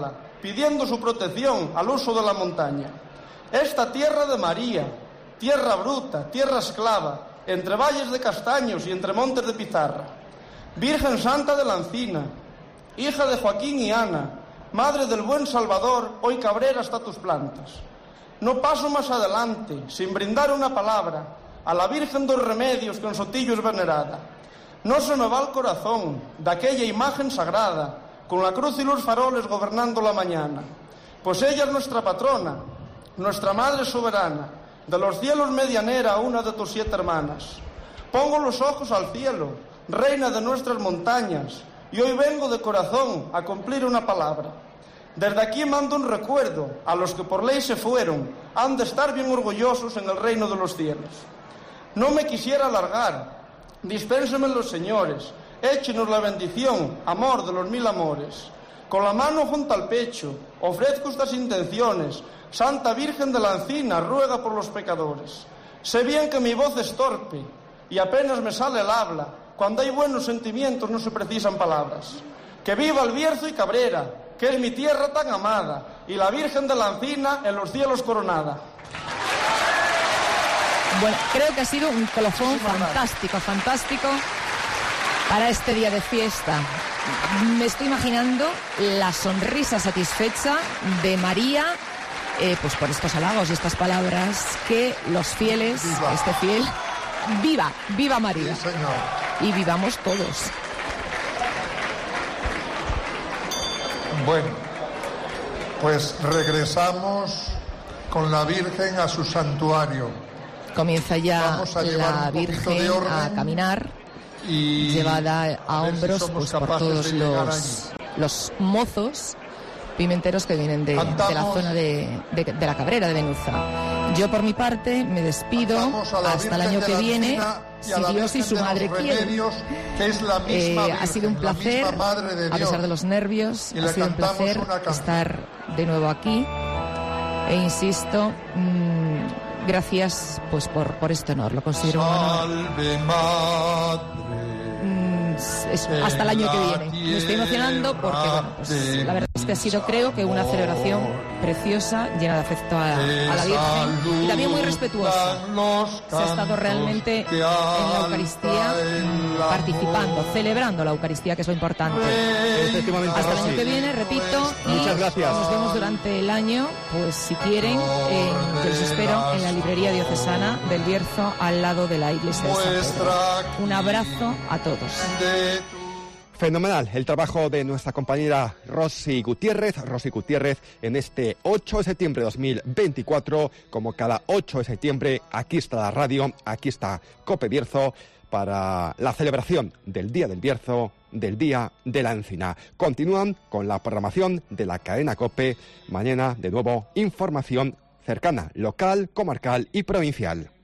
pidiendo su protección al uso de la montaña. Esta tierra de María, tierra bruta, tierra esclava, entre valles de castaños y entre montes de pizarra. Virgen Santa de la Encina, hija de Joaquín y Ana, madre del buen Salvador, hoy cabrera hasta tus plantas. No paso más adelante sin brindar una palabra a la Virgen dos Remedios que en Sotillo es venerada. No se me va el corazón de aquella imagen sagrada, con la cruz y los faroles gobernando la mañana, pues ella es nuestra patrona, nuestra madre soberana, de los cielos medianera, una de tus siete hermanas. Pongo los ojos al cielo, reina de nuestras montañas, y hoy vengo de corazón a cumplir una palabra. Desde aquí mando un recuerdo a los que por ley se fueron, han de estar bien orgullosos en el reino de los cielos. No me quisiera alargar, dispénsenme los señores, échenos la bendición, amor de los mil amores. Con la mano junto al pecho, ofrezco estas intenciones. Santa Virgen de la Encina, ruega por los pecadores. Sé bien que mi voz es torpe y apenas me sale el habla. Cuando hay buenos sentimientos no se precisan palabras. Que viva el Bierzo y Cabrera, que es mi tierra tan amada, y la Virgen de la Encina en los cielos coronada.
Bueno, creo que ha sido un colofón fantástico, fantástico para este día de fiesta. Me estoy imaginando la sonrisa satisfecha de María, eh, pues por estos halagos y estas palabras que los fieles, viva. este fiel, viva, viva María.
Sí, señor.
Y vivamos todos.
Bueno, pues regresamos con la Virgen a su santuario.
Comienza ya a la Virgen a caminar, y llevada a, a hombros si pues, por todos los, los mozos pimenteros que vienen de, de la zona de, de, de la Cabrera, de Benuza. Yo por mi parte me despido hasta el año que viene, si Dios y su madre quieren. Eh, ha sido un placer, a pesar de los nervios, ha sido un placer estar de nuevo aquí. E insisto, mmm, gracias pues por, por este honor, lo considero un honor. Mm, es, hasta el año que viene. Me estoy emocionando porque bueno, pues, la verdad es que ha sido, creo que una celebración preciosa, llena de afecto a, a la Virgen y también muy respetuosa. Se ha estado realmente en la Eucaristía participando, celebrando la Eucaristía, que es lo importante. Hasta el año que viene, repito, y
muchas gracias.
Nos vemos durante el año, pues si quieren, eh, que los espero en la librería diocesana del Bierzo, al lado de la iglesia de San Pedro. Un abrazo a todos.
Fenomenal el trabajo de nuestra compañera Rosy Gutiérrez, Rosy Gutiérrez en este ocho de septiembre de dos mil veinticuatro. Como cada ocho de septiembre, aquí está la radio, aquí está COPE Bierzo para la celebración del Día del Bierzo, del Día de la Encina. Continúan con la programación de la cadena COPE. Mañana, de nuevo, información cercana, local, comarcal y provincial.